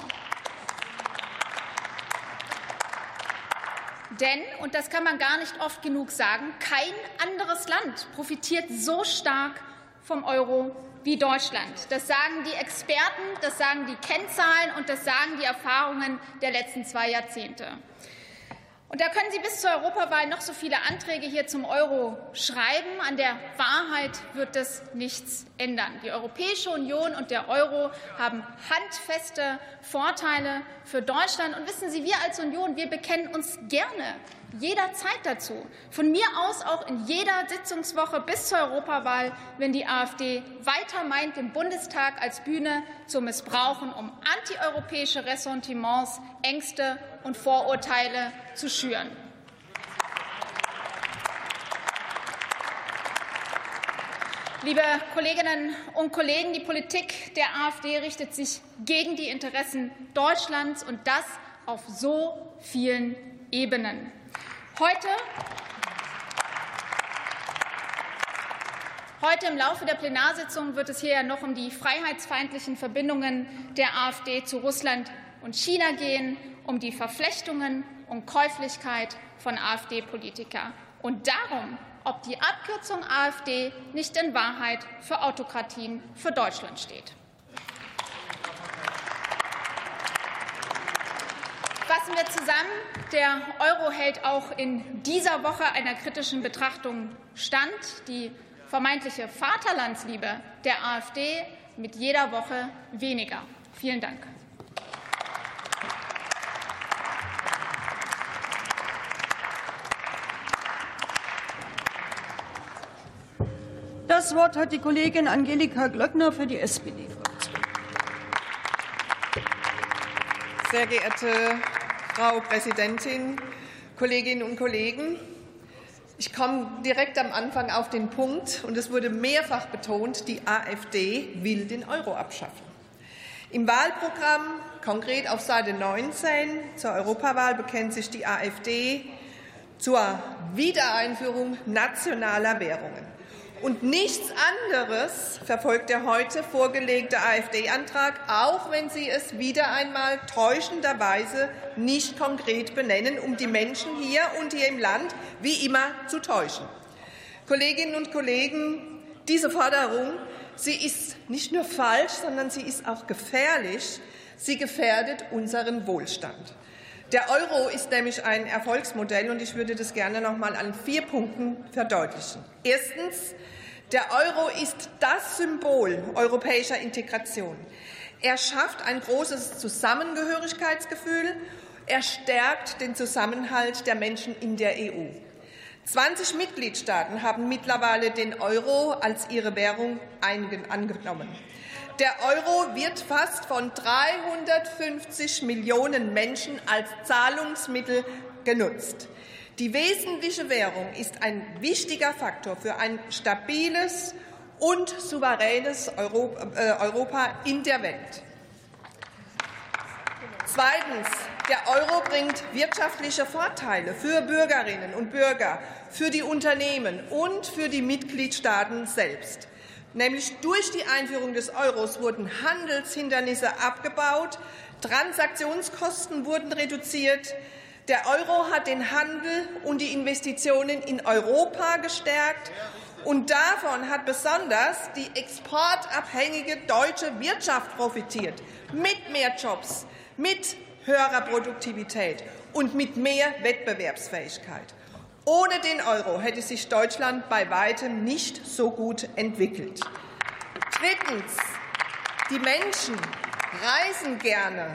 Denn, und das kann man gar nicht oft genug sagen, kein anderes Land profitiert so stark vom Euro wie Deutschland. Das sagen die Experten, das sagen die Kennzahlen und das sagen die Erfahrungen der letzten 2 Jahrzehnte. Und da können Sie bis zur Europawahl noch so viele Anträge hier zum Euro schreiben. An der Wahrheit wird das nichts ändern. Die Europäische Union und der Euro haben handfeste Vorteile für Deutschland. Und wissen Sie, wir als Union, wir bekennen uns gerne jederzeit dazu. Von mir aus auch in jeder Sitzungswoche bis zur Europawahl, wenn die AfD weiter meint, den Bundestag als Bühne zu missbrauchen, um antieuropäische Ressentiments, Ängste und Vorurteile zu schüren. Liebe Kolleginnen und Kollegen, die Politik der AfD richtet sich gegen die Interessen Deutschlands, und das auf so vielen Ebenen. Heute im Laufe der Plenarsitzung wird es hier ja noch um die freiheitsfeindlichen Verbindungen der AfD zu Russland und China gehen, um die Verflechtungen und Käuflichkeit von AfD-Politikern und darum, ob die Abkürzung AfD nicht in Wahrheit für Autokratien für Deutschland steht. Fassen wir zusammen, der Euro hält auch in dieser Woche einer kritischen Betrachtung stand. Die vermeintliche Vaterlandsliebe der AfD mit jeder Woche weniger. Vielen Dank. Das Wort hat die Kollegin Angelika Glöckner für die SPD-Fraktion. Sehr geehrte Frau Präsidentin, Kolleginnen und Kollegen! Ich komme direkt am Anfang auf den Punkt, und es wurde mehrfach betont, die AfD will den Euro abschaffen. Im Wahlprogramm, konkret auf Seite 19 zur Europawahl, bekennt sich die AfD zur Wiedereinführung nationaler Währungen. Und nichts anderes verfolgt der heute vorgelegte AfD-Antrag, auch wenn Sie es wieder einmal täuschenderweise nicht konkret benennen, um die Menschen hier und hier im Land wie immer zu täuschen. Kolleginnen und Kollegen, diese Forderung, sie ist nicht nur falsch, sondern sie ist auch gefährlich. Sie gefährdet unseren Wohlstand. Der Euro ist nämlich ein Erfolgsmodell, und ich würde das gerne noch einmal an 4 Punkten verdeutlichen. Erstens. Der Euro ist das Symbol europäischer Integration. Er schafft ein großes Zusammengehörigkeitsgefühl. Er stärkt den Zusammenhalt der Menschen in der EU. 20 Mitgliedstaaten haben mittlerweile den Euro als ihre Währung angenommen. Der Euro wird fast von 350 Millionen Menschen als Zahlungsmittel genutzt. Die wesentliche Währung ist ein wichtiger Faktor für ein stabiles und souveränes Europa in der Welt. Zweitens. Der Euro bringt wirtschaftliche Vorteile für Bürgerinnen und Bürger, für die Unternehmen und für die Mitgliedstaaten selbst. Nämlich durch die Einführung des Euros wurden Handelshindernisse abgebaut, Transaktionskosten wurden reduziert. Der Euro hat den Handel und die Investitionen in Europa gestärkt, und davon hat besonders die exportabhängige deutsche Wirtschaft profitiert, mit mehr Jobs, mit höherer Produktivität und mit mehr Wettbewerbsfähigkeit. Ohne den Euro hätte sich Deutschland bei weitem nicht so gut entwickelt. Drittens. Die Menschen reisen gerne.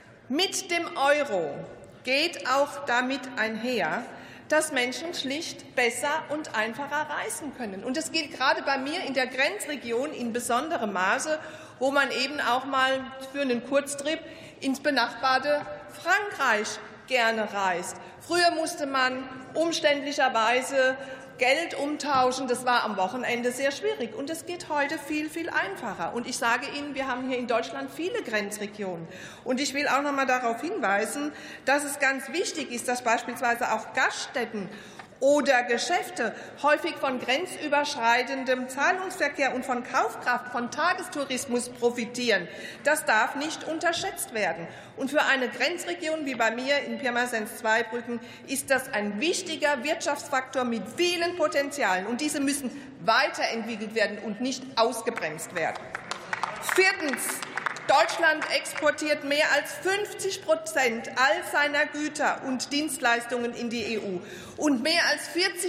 Mit dem Euro geht auch damit einher, dass Menschen schlicht besser und einfacher reisen können. Und das gilt gerade bei mir in der Grenzregion in besonderem Maße, wo man eben auch mal für einen Kurztrip ins benachbarte Frankreich gerne reist. Früher musste man umständlicherweise Geld umtauschen. Das war am Wochenende sehr schwierig. Und es geht heute viel, viel einfacher. Und ich sage Ihnen, wir haben hier in Deutschland viele Grenzregionen. Und ich will auch noch einmal darauf hinweisen, dass es ganz wichtig ist, dass beispielsweise auch Gaststätten oder Geschäfte häufig von grenzüberschreitendem Zahlungsverkehr und von Kaufkraft, von Tagestourismus profitieren. Das darf nicht unterschätzt werden. Und für eine Grenzregion wie bei mir in Pirmasens-Zweibrücken ist das ein wichtiger Wirtschaftsfaktor mit vielen Potenzialen. Und diese müssen weiterentwickelt werden und nicht ausgebremst werden. Viertens. Deutschland exportiert mehr als 50% all seiner Güter und Dienstleistungen in die EU und mehr als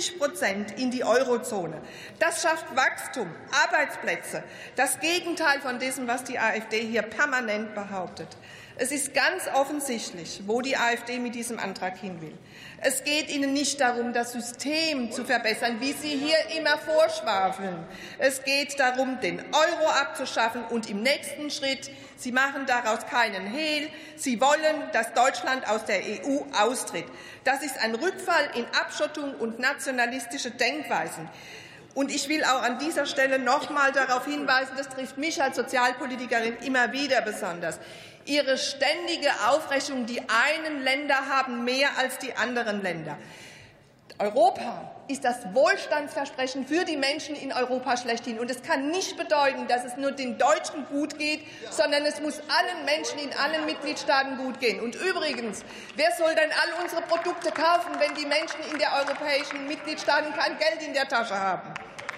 40% in die Eurozone. Das schafft Wachstum, Arbeitsplätze, das Gegenteil von dem, was die AfD hier permanent behauptet. Es ist ganz offensichtlich, wo die AfD mit diesem Antrag hin will. Es geht Ihnen nicht darum, das System zu verbessern, wie Sie hier immer vorschwafeln. Es geht darum, den Euro abzuschaffen und im nächsten Schritt, Sie machen daraus keinen Hehl, Sie wollen, dass Deutschland aus der EU austritt. Das ist ein Rückfall in Abschottung und nationalistische Denkweisen. Und ich will auch an dieser Stelle noch einmal darauf hinweisen, das trifft mich als Sozialpolitikerin immer wieder besonders. Ihre ständige Aufrechnung, die einen Länder haben mehr als die anderen Länder. Europa ist das Wohlstandsversprechen für die Menschen in Europa schlechthin. Und es kann nicht bedeuten, dass es nur den Deutschen gut geht, sondern es muss allen Menschen in allen Mitgliedstaaten gut gehen. Und übrigens, wer soll denn all unsere Produkte kaufen, wenn die Menschen in den europäischen Mitgliedstaaten kein Geld in der Tasche haben?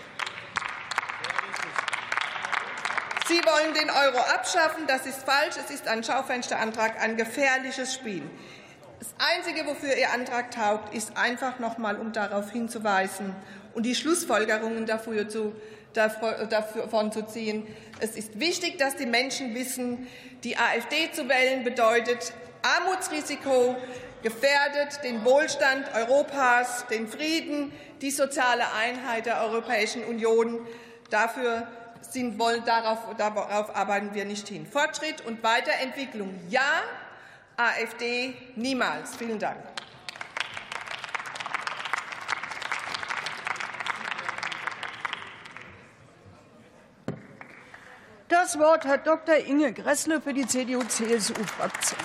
Sie wollen den Euro abschaffen. Das ist falsch. Es ist ein Schaufensterantrag, ein gefährliches Spiel. Das Einzige, wofür Ihr Antrag taugt, ist einfach noch einmal, um darauf hinzuweisen und die Schlussfolgerungen davon zu ziehen. Es ist wichtig, dass die Menschen wissen, die AfD zu wählen bedeutet Armutsrisiko, gefährdet den Wohlstand Europas, den Frieden, die soziale Einheit der Europäischen Union. Darauf arbeiten wir nicht hin. Fortschritt und Weiterentwicklung ja, AfD niemals. Vielen Dank. Das Wort hat Dr. Inge Grässle für die CDU-CSU-Fraktion.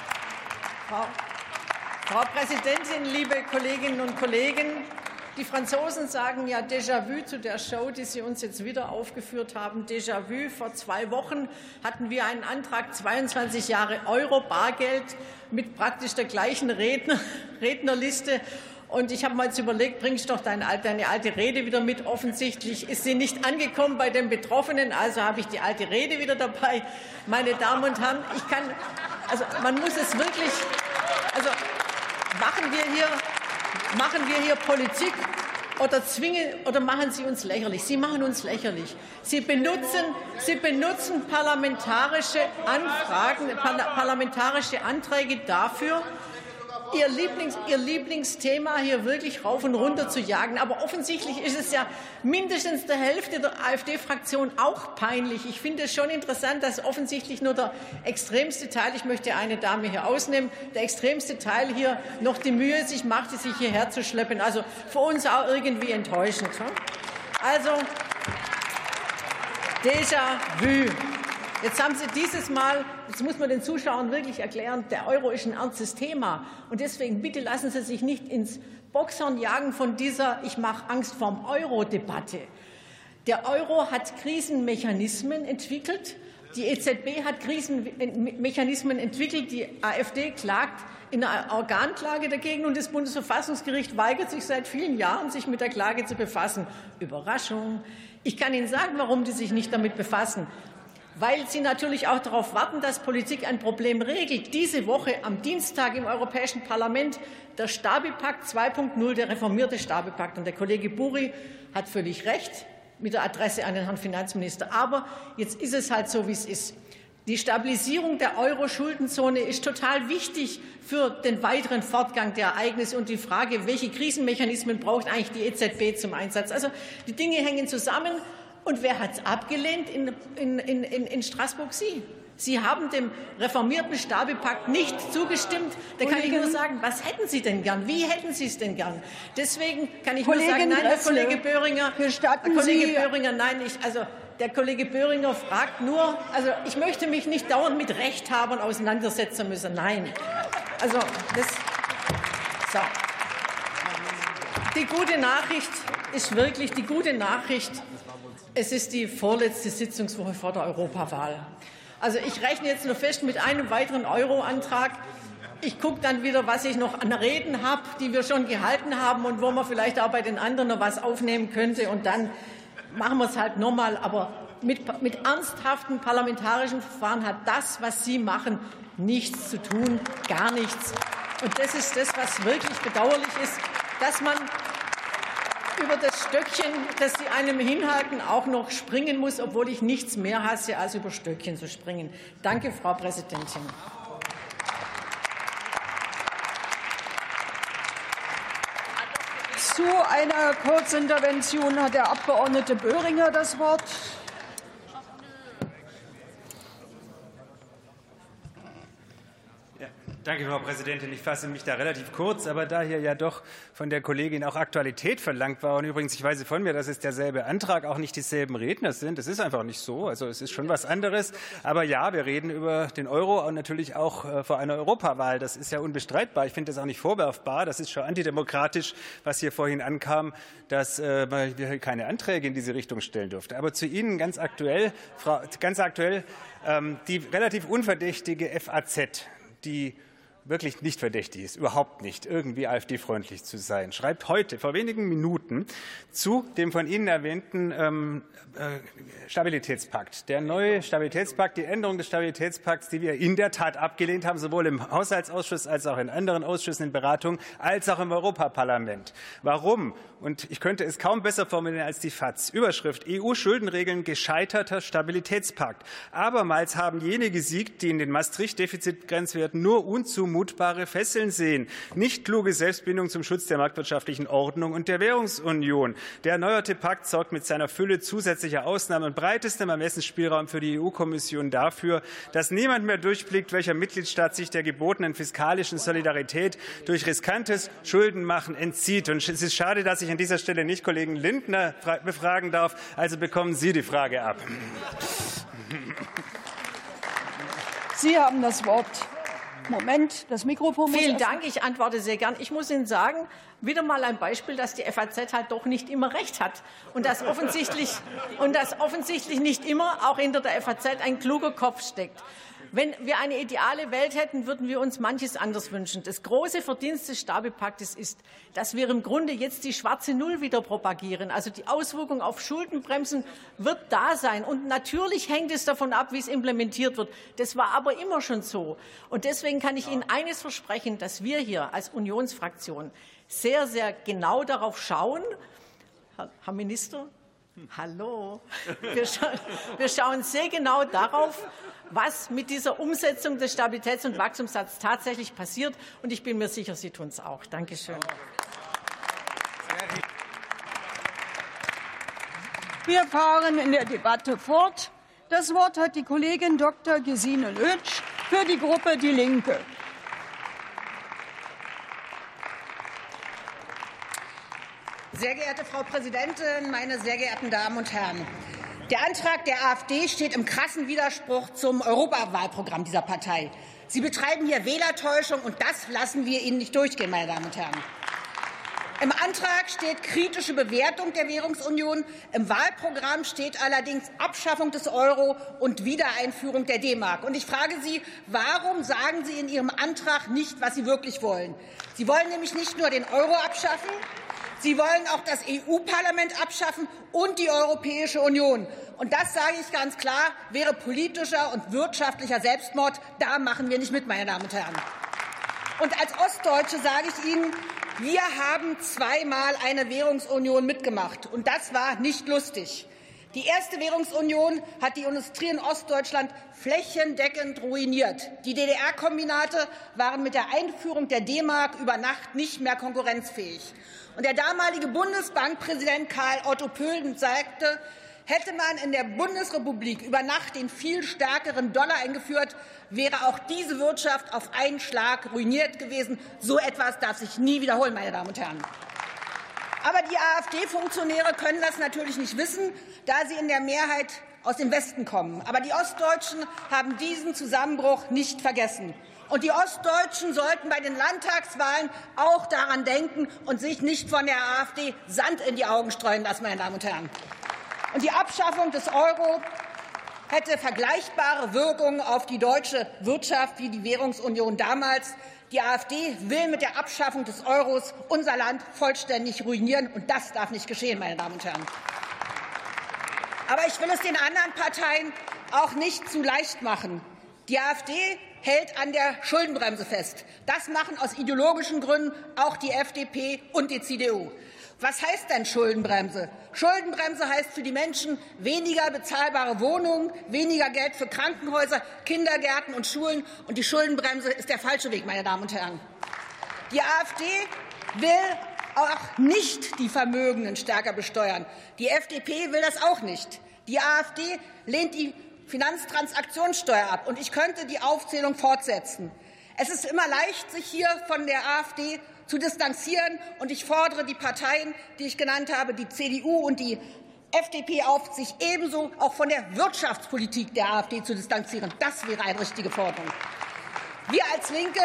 Frau Präsidentin, liebe Kolleginnen und Kollegen! Die Franzosen sagen ja Déjà-vu zu der Show, die Sie uns jetzt wieder aufgeführt haben. Déjà-vu. Vor 2 Wochen hatten wir einen Antrag 22 Jahre Euro Bargeld mit praktisch der gleichen Rednerliste. Und ich habe mal jetzt überlegt, bringst doch deine alte Rede wieder mit. Offensichtlich ist sie nicht angekommen bei den Betroffenen, also habe ich die alte Rede wieder dabei. Meine Damen und Herren, man muss es wirklich, machen wir hier Politik oder machen Sie uns lächerlich? Sie machen uns lächerlich. Sie benutzen parlamentarische Anfragen, parlamentarische Anträge dafür, Ihr Lieblingsthema hier wirklich rauf und runter zu jagen. Aber offensichtlich ist es ja mindestens der Hälfte der AfD-Fraktion auch peinlich. Ich finde es schon interessant, dass offensichtlich nur der extremste Teil, ich möchte eine Dame hier ausnehmen, der extremste Teil hier noch die Mühe sich machte, sich hierher zu schleppen. Also für uns auch irgendwie enttäuschend. Also Déjà-vu. Jetzt haben Sie dieses Mal, das muss man den Zuschauern wirklich erklären, der Euro ist ein ernstes Thema. Und deswegen bitte lassen Sie sich nicht ins Boxhorn jagen von dieser Ich mache Angst vorm Euro-Debatte. Der Euro hat Krisenmechanismen entwickelt. Die EZB hat Krisenmechanismen entwickelt. Die AfD klagt in einer Organklage dagegen. Und das Bundesverfassungsgericht weigert sich seit vielen Jahren, sich mit der Klage zu befassen. Überraschung. Ich kann Ihnen sagen, warum die sich nicht damit befassen. Weil sie natürlich auch darauf warten, dass Politik ein Problem regelt. Diese Woche am Dienstag im Europäischen Parlament der Stabi-Pakt 2.0, der reformierte Stabi-Pakt. Und der Kollege Buri hat völlig recht mit der Adresse an den Herrn Finanzminister. Aber jetzt ist es halt so, wie es ist. Die Stabilisierung der Euro-Schuldenzone ist total wichtig für den weiteren Fortgang der Ereignisse und die Frage, welche Krisenmechanismen braucht eigentlich die EZB zum Einsatz. Also die Dinge hängen zusammen. Und wer hat es abgelehnt in Straßburg? Sie. Sie haben dem reformierten Stabi-Pakt nicht zugestimmt. Da kann ich nur sagen, was hätten Sie denn gern? Wie hätten Sie es denn gern? Deswegen kann ich nur sagen, nein, der Kollege Böhringer, der Kollege Böhringer fragt nur, also ich möchte mich nicht dauernd mit Rechthabern auseinandersetzen müssen. Nein. Also so. Die gute Nachricht ist wirklich die gute Nachricht. Es ist die vorletzte Sitzungswoche vor der Europawahl. Also ich rechne jetzt nur fest mit einem weiteren Euro-Antrag. Ich gucke dann wieder, was ich noch an Reden habe, die wir schon gehalten haben und wo man vielleicht auch bei den anderen noch was aufnehmen könnte. Und dann machen wir es halt nochmal. Aber mit ernsthaften parlamentarischen Verfahren hat das, was Sie machen, nichts zu tun, gar nichts. Und das ist das, was wirklich bedauerlich ist, dass man über das Stöckchen, das Sie einem hinhalten, auch noch springen muss, obwohl ich nichts mehr hasse, als über Stöckchen zu springen. Danke, Frau Präsidentin. Zu einer Kurzintervention hat der Abgeordnete Böhringer das Wort. Danke, Frau Präsidentin. Ich fasse mich da relativ kurz, aber da hier ja doch von der Kollegin auch Aktualität verlangt war und übrigens, ich weiß von mir, dass es derselbe Antrag, auch nicht dieselben Redner sind. Das ist einfach nicht so. Also es ist schon was anderes. Aber ja, wir reden über den Euro und natürlich auch vor einer Europawahl. Das ist ja unbestreitbar. Ich finde das auch nicht vorwerfbar. Das ist schon antidemokratisch, was hier vorhin ankam, dass wir keine Anträge in diese Richtung stellen durften. Aber zu Ihnen ganz aktuell, die relativ unverdächtige FAZ, die wirklich nicht verdächtig ist, überhaupt nicht, irgendwie AfD-freundlich zu sein, schreibt heute, vor wenigen Minuten, zu dem von Ihnen erwähnten Stabilitätspakt. Der neue Stabilitätspakt, die Änderung des Stabilitätspakts, die wir in der Tat abgelehnt haben, sowohl im Haushaltsausschuss als auch in anderen Ausschüssen in Beratungen, als auch im Europaparlament. Warum? Und ich könnte es kaum besser formulieren als die FAZ. Überschrift: EU-Schuldenregeln gescheiterter Stabilitätspakt. Abermals haben jene gesiegt, die in den Maastricht-Defizitgrenzwerten nur unzumutbar unzumutbare Fesseln sehen. Nicht kluge Selbstbindung zum Schutz der marktwirtschaftlichen Ordnung und der Währungsunion. Der erneuerte Pakt sorgt mit seiner Fülle zusätzlicher Ausnahmen und breitestem Ermessensspielraum für die EU-Kommission dafür, dass niemand mehr durchblickt, welcher Mitgliedstaat sich der gebotenen fiskalischen Solidarität durch riskantes Schuldenmachen entzieht. Und es ist schade, dass ich an dieser Stelle nicht Kollegen Lindner befragen darf. Also bekommen Sie die Frage ab. Sie haben das Wort. Moment, das Mikrofon muss. Vielen Dank, ich antworte sehr gern. Ich muss Ihnen sagen, wieder mal ein Beispiel, dass die FAZ halt doch nicht immer recht hat und dass offensichtlich nicht immer auch hinter der FAZ ein kluger Kopf steckt. Wenn wir eine ideale Welt hätten, würden wir uns manches anders wünschen. Das große Verdienst des Stabilitätspaktes ist, dass wir im Grunde jetzt die schwarze Null wieder propagieren. Also die Auswirkung auf Schuldenbremsen wird da sein. Und natürlich hängt es davon ab, wie es implementiert wird. Das war aber immer schon so. Und deswegen kann ich Ihnen eines versprechen, dass wir hier als Unionsfraktion sehr, sehr genau darauf schauen. Herr Minister, hallo. Wir schauen sehr genau darauf, was mit dieser Umsetzung des Stabilitäts- und Wachstumspakts tatsächlich passiert. Und ich bin mir sicher, Sie tun es auch. Danke schön. Wir fahren in der Debatte fort. Das Wort hat die Kollegin Dr. Gesine Lötsch für die Gruppe Die Linke. Sehr geehrte Frau Präsidentin, meine sehr geehrten Damen und Herren! Der Antrag der AfD steht im krassen Widerspruch zum Europawahlprogramm dieser Partei. Sie betreiben hier Wählertäuschung, und das lassen wir Ihnen nicht durchgehen, meine Damen und Herren. Im Antrag steht kritische Bewertung der Währungsunion. Im Wahlprogramm steht allerdings Abschaffung des Euro und Wiedereinführung der D-Mark. Und ich frage Sie, warum sagen Sie in Ihrem Antrag nicht, was Sie wirklich wollen? Sie wollen nämlich nicht nur den Euro abschaffen, Sie wollen auch das EU-Parlament abschaffen und die Europäische Union. Und das, sage ich ganz klar, wäre politischer und wirtschaftlicher Selbstmord. Da machen wir nicht mit, meine Damen und Herren. Und als Ostdeutsche sage ich Ihnen, wir haben zweimal eine Währungsunion mitgemacht. Und das war nicht lustig. Die erste Währungsunion hat die Industrie in Ostdeutschland flächendeckend ruiniert. Die DDR-Kombinate waren mit der Einführung der D-Mark über Nacht nicht mehr konkurrenzfähig. Und der damalige Bundesbankpräsident Karl Otto Pöhln sagte, hätte man in der Bundesrepublik über Nacht den viel stärkeren Dollar eingeführt, wäre auch diese Wirtschaft auf einen Schlag ruiniert gewesen. So etwas darf sich nie wiederholen, meine Damen und Herren. Aber die AfD-Funktionäre können das natürlich nicht wissen, da sie in der Mehrheit aus dem Westen kommen. Aber die Ostdeutschen haben diesen Zusammenbruch nicht vergessen. Und die Ostdeutschen sollten bei den Landtagswahlen auch daran denken und sich nicht von der AfD Sand in die Augen streuen lassen, meine Damen und Herren. Und die Abschaffung des Euro hätte vergleichbare Wirkungen auf die deutsche Wirtschaft wie die Währungsunion damals. Die AfD will mit der Abschaffung des Euros unser Land vollständig ruinieren. Und das darf nicht geschehen, meine Damen und Herren. Aber ich will es den anderen Parteien auch nicht zu leicht machen. Die AfD hält an der Schuldenbremse fest. Das machen aus ideologischen Gründen auch die FDP und die CDU. Was heißt denn Schuldenbremse? Schuldenbremse heißt für die Menschen weniger bezahlbare Wohnungen, weniger Geld für Krankenhäuser, Kindergärten und Schulen. Und die Schuldenbremse ist der falsche Weg, meine Damen und Herren. Die AfD will auch nicht die Vermögenden stärker besteuern. Die FDP will das auch nicht. Die AfD lehnt die Finanztransaktionssteuer ab. Und ich könnte die Aufzählung fortsetzen. Es ist immer leicht, sich hier von der AfD zu distanzieren. Und ich fordere die Parteien, die ich genannt habe, die CDU und die FDP auf, sich ebenso auch von der Wirtschaftspolitik der AfD zu distanzieren. Das wäre eine richtige Forderung. Wir als Linke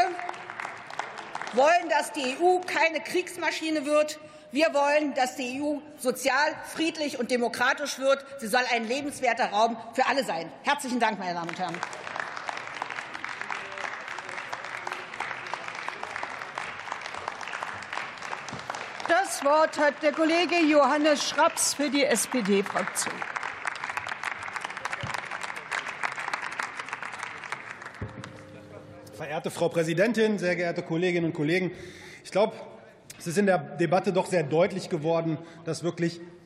wollen, dass die EU keine Kriegsmaschine wird. Wir wollen, dass die EU sozial, friedlich und demokratisch wird. Sie soll ein lebenswerter Raum für alle sein. Herzlichen Dank, meine Damen und Herren. Das Wort hat der Kollege Johannes Schraps für die SPD-Fraktion. Verehrte Frau Präsidentin, sehr geehrte Kolleginnen und Kollegen! Ich glaube, es ist in der Debatte doch sehr deutlich geworden, dass wirklich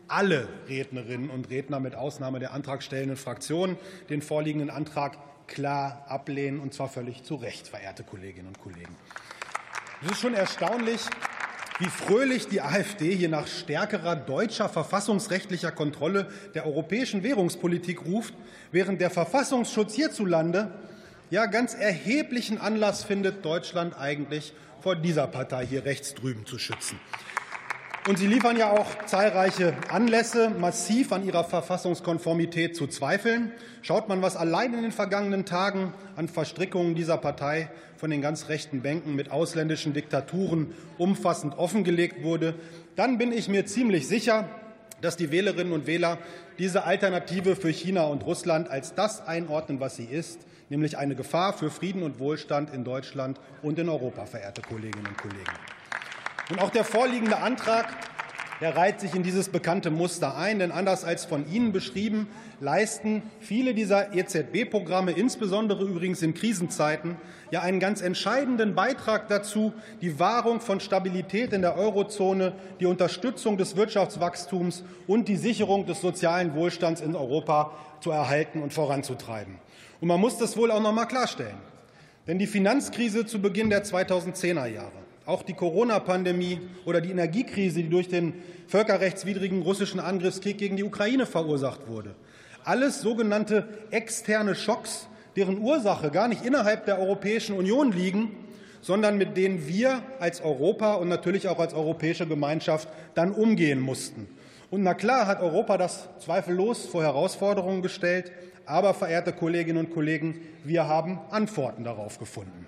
alle Rednerinnen und Redner mit Ausnahme der antragstellenden Fraktionen den vorliegenden Antrag klar ablehnen, und zwar völlig zu Recht, verehrte Kolleginnen und Kollegen. Es ist schon erstaunlich, wie fröhlich die AfD hier nach stärkerer deutscher verfassungsrechtlicher Kontrolle der europäischen Währungspolitik ruft, während der Verfassungsschutz hierzulande ja ganz erheblichen Anlass findet, Deutschland eigentlich vor dieser Partei hier rechts drüben zu schützen. Und Sie liefern ja auch zahlreiche Anlässe, massiv an ihrer Verfassungskonformität zu zweifeln. Schaut man, was allein in den vergangenen Tagen an Verstrickungen dieser Partei von den ganz rechten Bänken mit ausländischen Diktaturen umfassend offengelegt wurde, dann bin ich mir ziemlich sicher, dass die Wählerinnen und Wähler diese Alternative für China und Russland als das einordnen, was sie ist, nämlich eine Gefahr für Frieden und Wohlstand in Deutschland und in Europa, verehrte Kolleginnen und Kollegen. Und auch der vorliegende Antrag, der reiht sich in dieses bekannte Muster ein, denn anders als von Ihnen beschrieben, leisten viele dieser EZB-Programme, insbesondere übrigens in Krisenzeiten, ja einen ganz entscheidenden Beitrag dazu, die Wahrung von Stabilität in der Eurozone, die Unterstützung des Wirtschaftswachstums und die Sicherung des sozialen Wohlstands in Europa zu erhalten und voranzutreiben. Und man muss das wohl auch noch mal klarstellen. Denn die Finanzkrise zu Beginn der 2010er Jahre, auch die Corona-Pandemie oder die Energiekrise, die durch den völkerrechtswidrigen russischen Angriffskrieg gegen die Ukraine verursacht wurde. Alles sogenannte externe Schocks, deren Ursache gar nicht innerhalb der Europäischen Union liegen, sondern mit denen wir als Europa und natürlich auch als europäische Gemeinschaft dann umgehen mussten. Und na klar hat Europa das zweifellos vor Herausforderungen gestellt. Aber, verehrte Kolleginnen und Kollegen, wir haben Antworten darauf gefunden.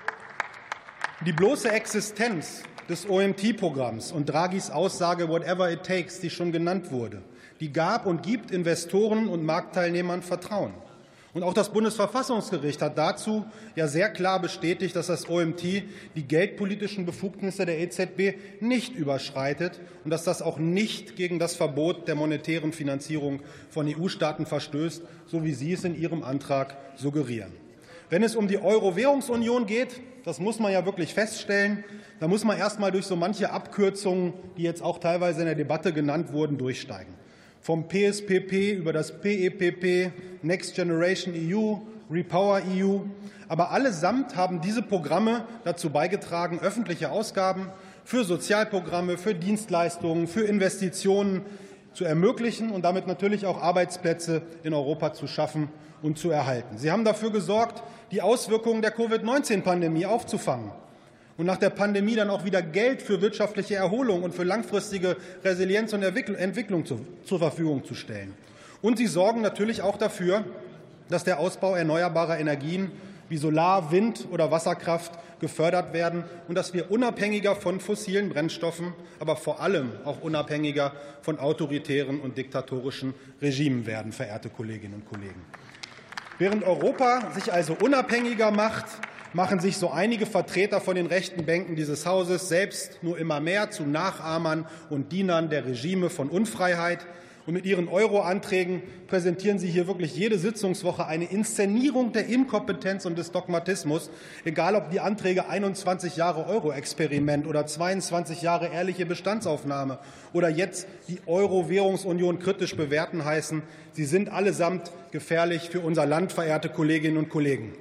Die bloße Existenz des OMT-Programms und Draghis Aussage "Whatever it takes", die schon genannt wurde, die gab und gibt Investoren und Marktteilnehmern Vertrauen. Und auch das Bundesverfassungsgericht hat dazu ja sehr klar bestätigt, dass das OMT die geldpolitischen Befugnisse der EZB nicht überschreitet und dass das auch nicht gegen das Verbot der monetären Finanzierung von EU-Staaten verstößt, so wie Sie es in Ihrem Antrag suggerieren. Wenn es um die Euro-Währungsunion geht, das muss man ja wirklich feststellen, da muss man erst mal durch so manche Abkürzungen, die jetzt auch teilweise in der Debatte genannt wurden, durchsteigen. Vom PSPP über das PEPP, Next Generation EU, Repower EU. Aber allesamt haben diese Programme dazu beigetragen, öffentliche Ausgaben für Sozialprogramme, für Dienstleistungen, für Investitionen zu ermöglichen und damit natürlich auch Arbeitsplätze in Europa zu schaffen und zu erhalten. Sie haben dafür gesorgt, die Auswirkungen der Covid-19-Pandemie aufzufangen und nach der Pandemie dann auch wieder Geld für wirtschaftliche Erholung und für langfristige Resilienz und Entwicklung zur Verfügung zu stellen. Und sie sorgen natürlich auch dafür, dass der Ausbau erneuerbarer Energien wie Solar-, Wind- oder Wasserkraft gefördert werden und dass wir unabhängiger von fossilen Brennstoffen, aber vor allem auch unabhängiger von autoritären und diktatorischen Regimen werden, verehrte Kolleginnen und Kollegen. Während Europa sich also unabhängiger macht, machen sich so einige Vertreter von den rechten Bänken dieses Hauses selbst nur immer mehr zu Nachahmern und Dienern der Regime von Unfreiheit. Und mit ihren Euro-Anträgen präsentieren Sie hier wirklich jede Sitzungswoche eine Inszenierung der Inkompetenz und des Dogmatismus, egal ob die Anträge 21 Jahre Euro-Experiment oder 22 Jahre ehrliche Bestandsaufnahme oder jetzt die Euro-Währungsunion kritisch bewerten heißen. Sie sind allesamt gefährlich für unser Land, verehrte Kolleginnen und Kollegen.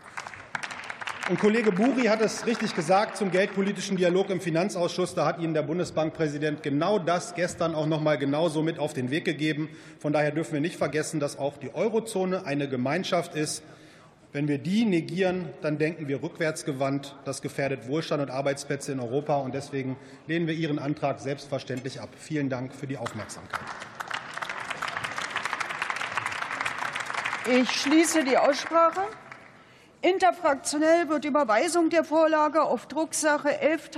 Und Kollege Buri hat es richtig gesagt zum geldpolitischen Dialog im Finanzausschuss. Da hat Ihnen der Bundesbankpräsident genau das gestern auch noch mal genauso mit auf den Weg gegeben. Von daher dürfen wir nicht vergessen, dass auch die Eurozone eine Gemeinschaft ist. Wenn wir die negieren, dann denken wir rückwärtsgewandt. Das gefährdet Wohlstand und Arbeitsplätze in Europa. Und deswegen lehnen wir Ihren Antrag selbstverständlich ab. Vielen Dank für die Aufmerksamkeit. Ich schließe die Aussprache. Interfraktionell wird Überweisung der Vorlage auf Drucksache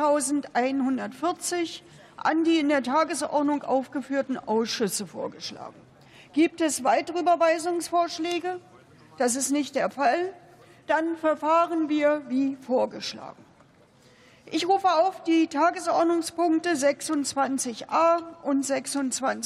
11.140 an die in der Tagesordnung aufgeführten Ausschüsse vorgeschlagen. Gibt es weitere Überweisungsvorschläge? Das ist nicht der Fall. Dann verfahren wir wie vorgeschlagen. Ich rufe auf die Tagesordnungspunkte 26a und 26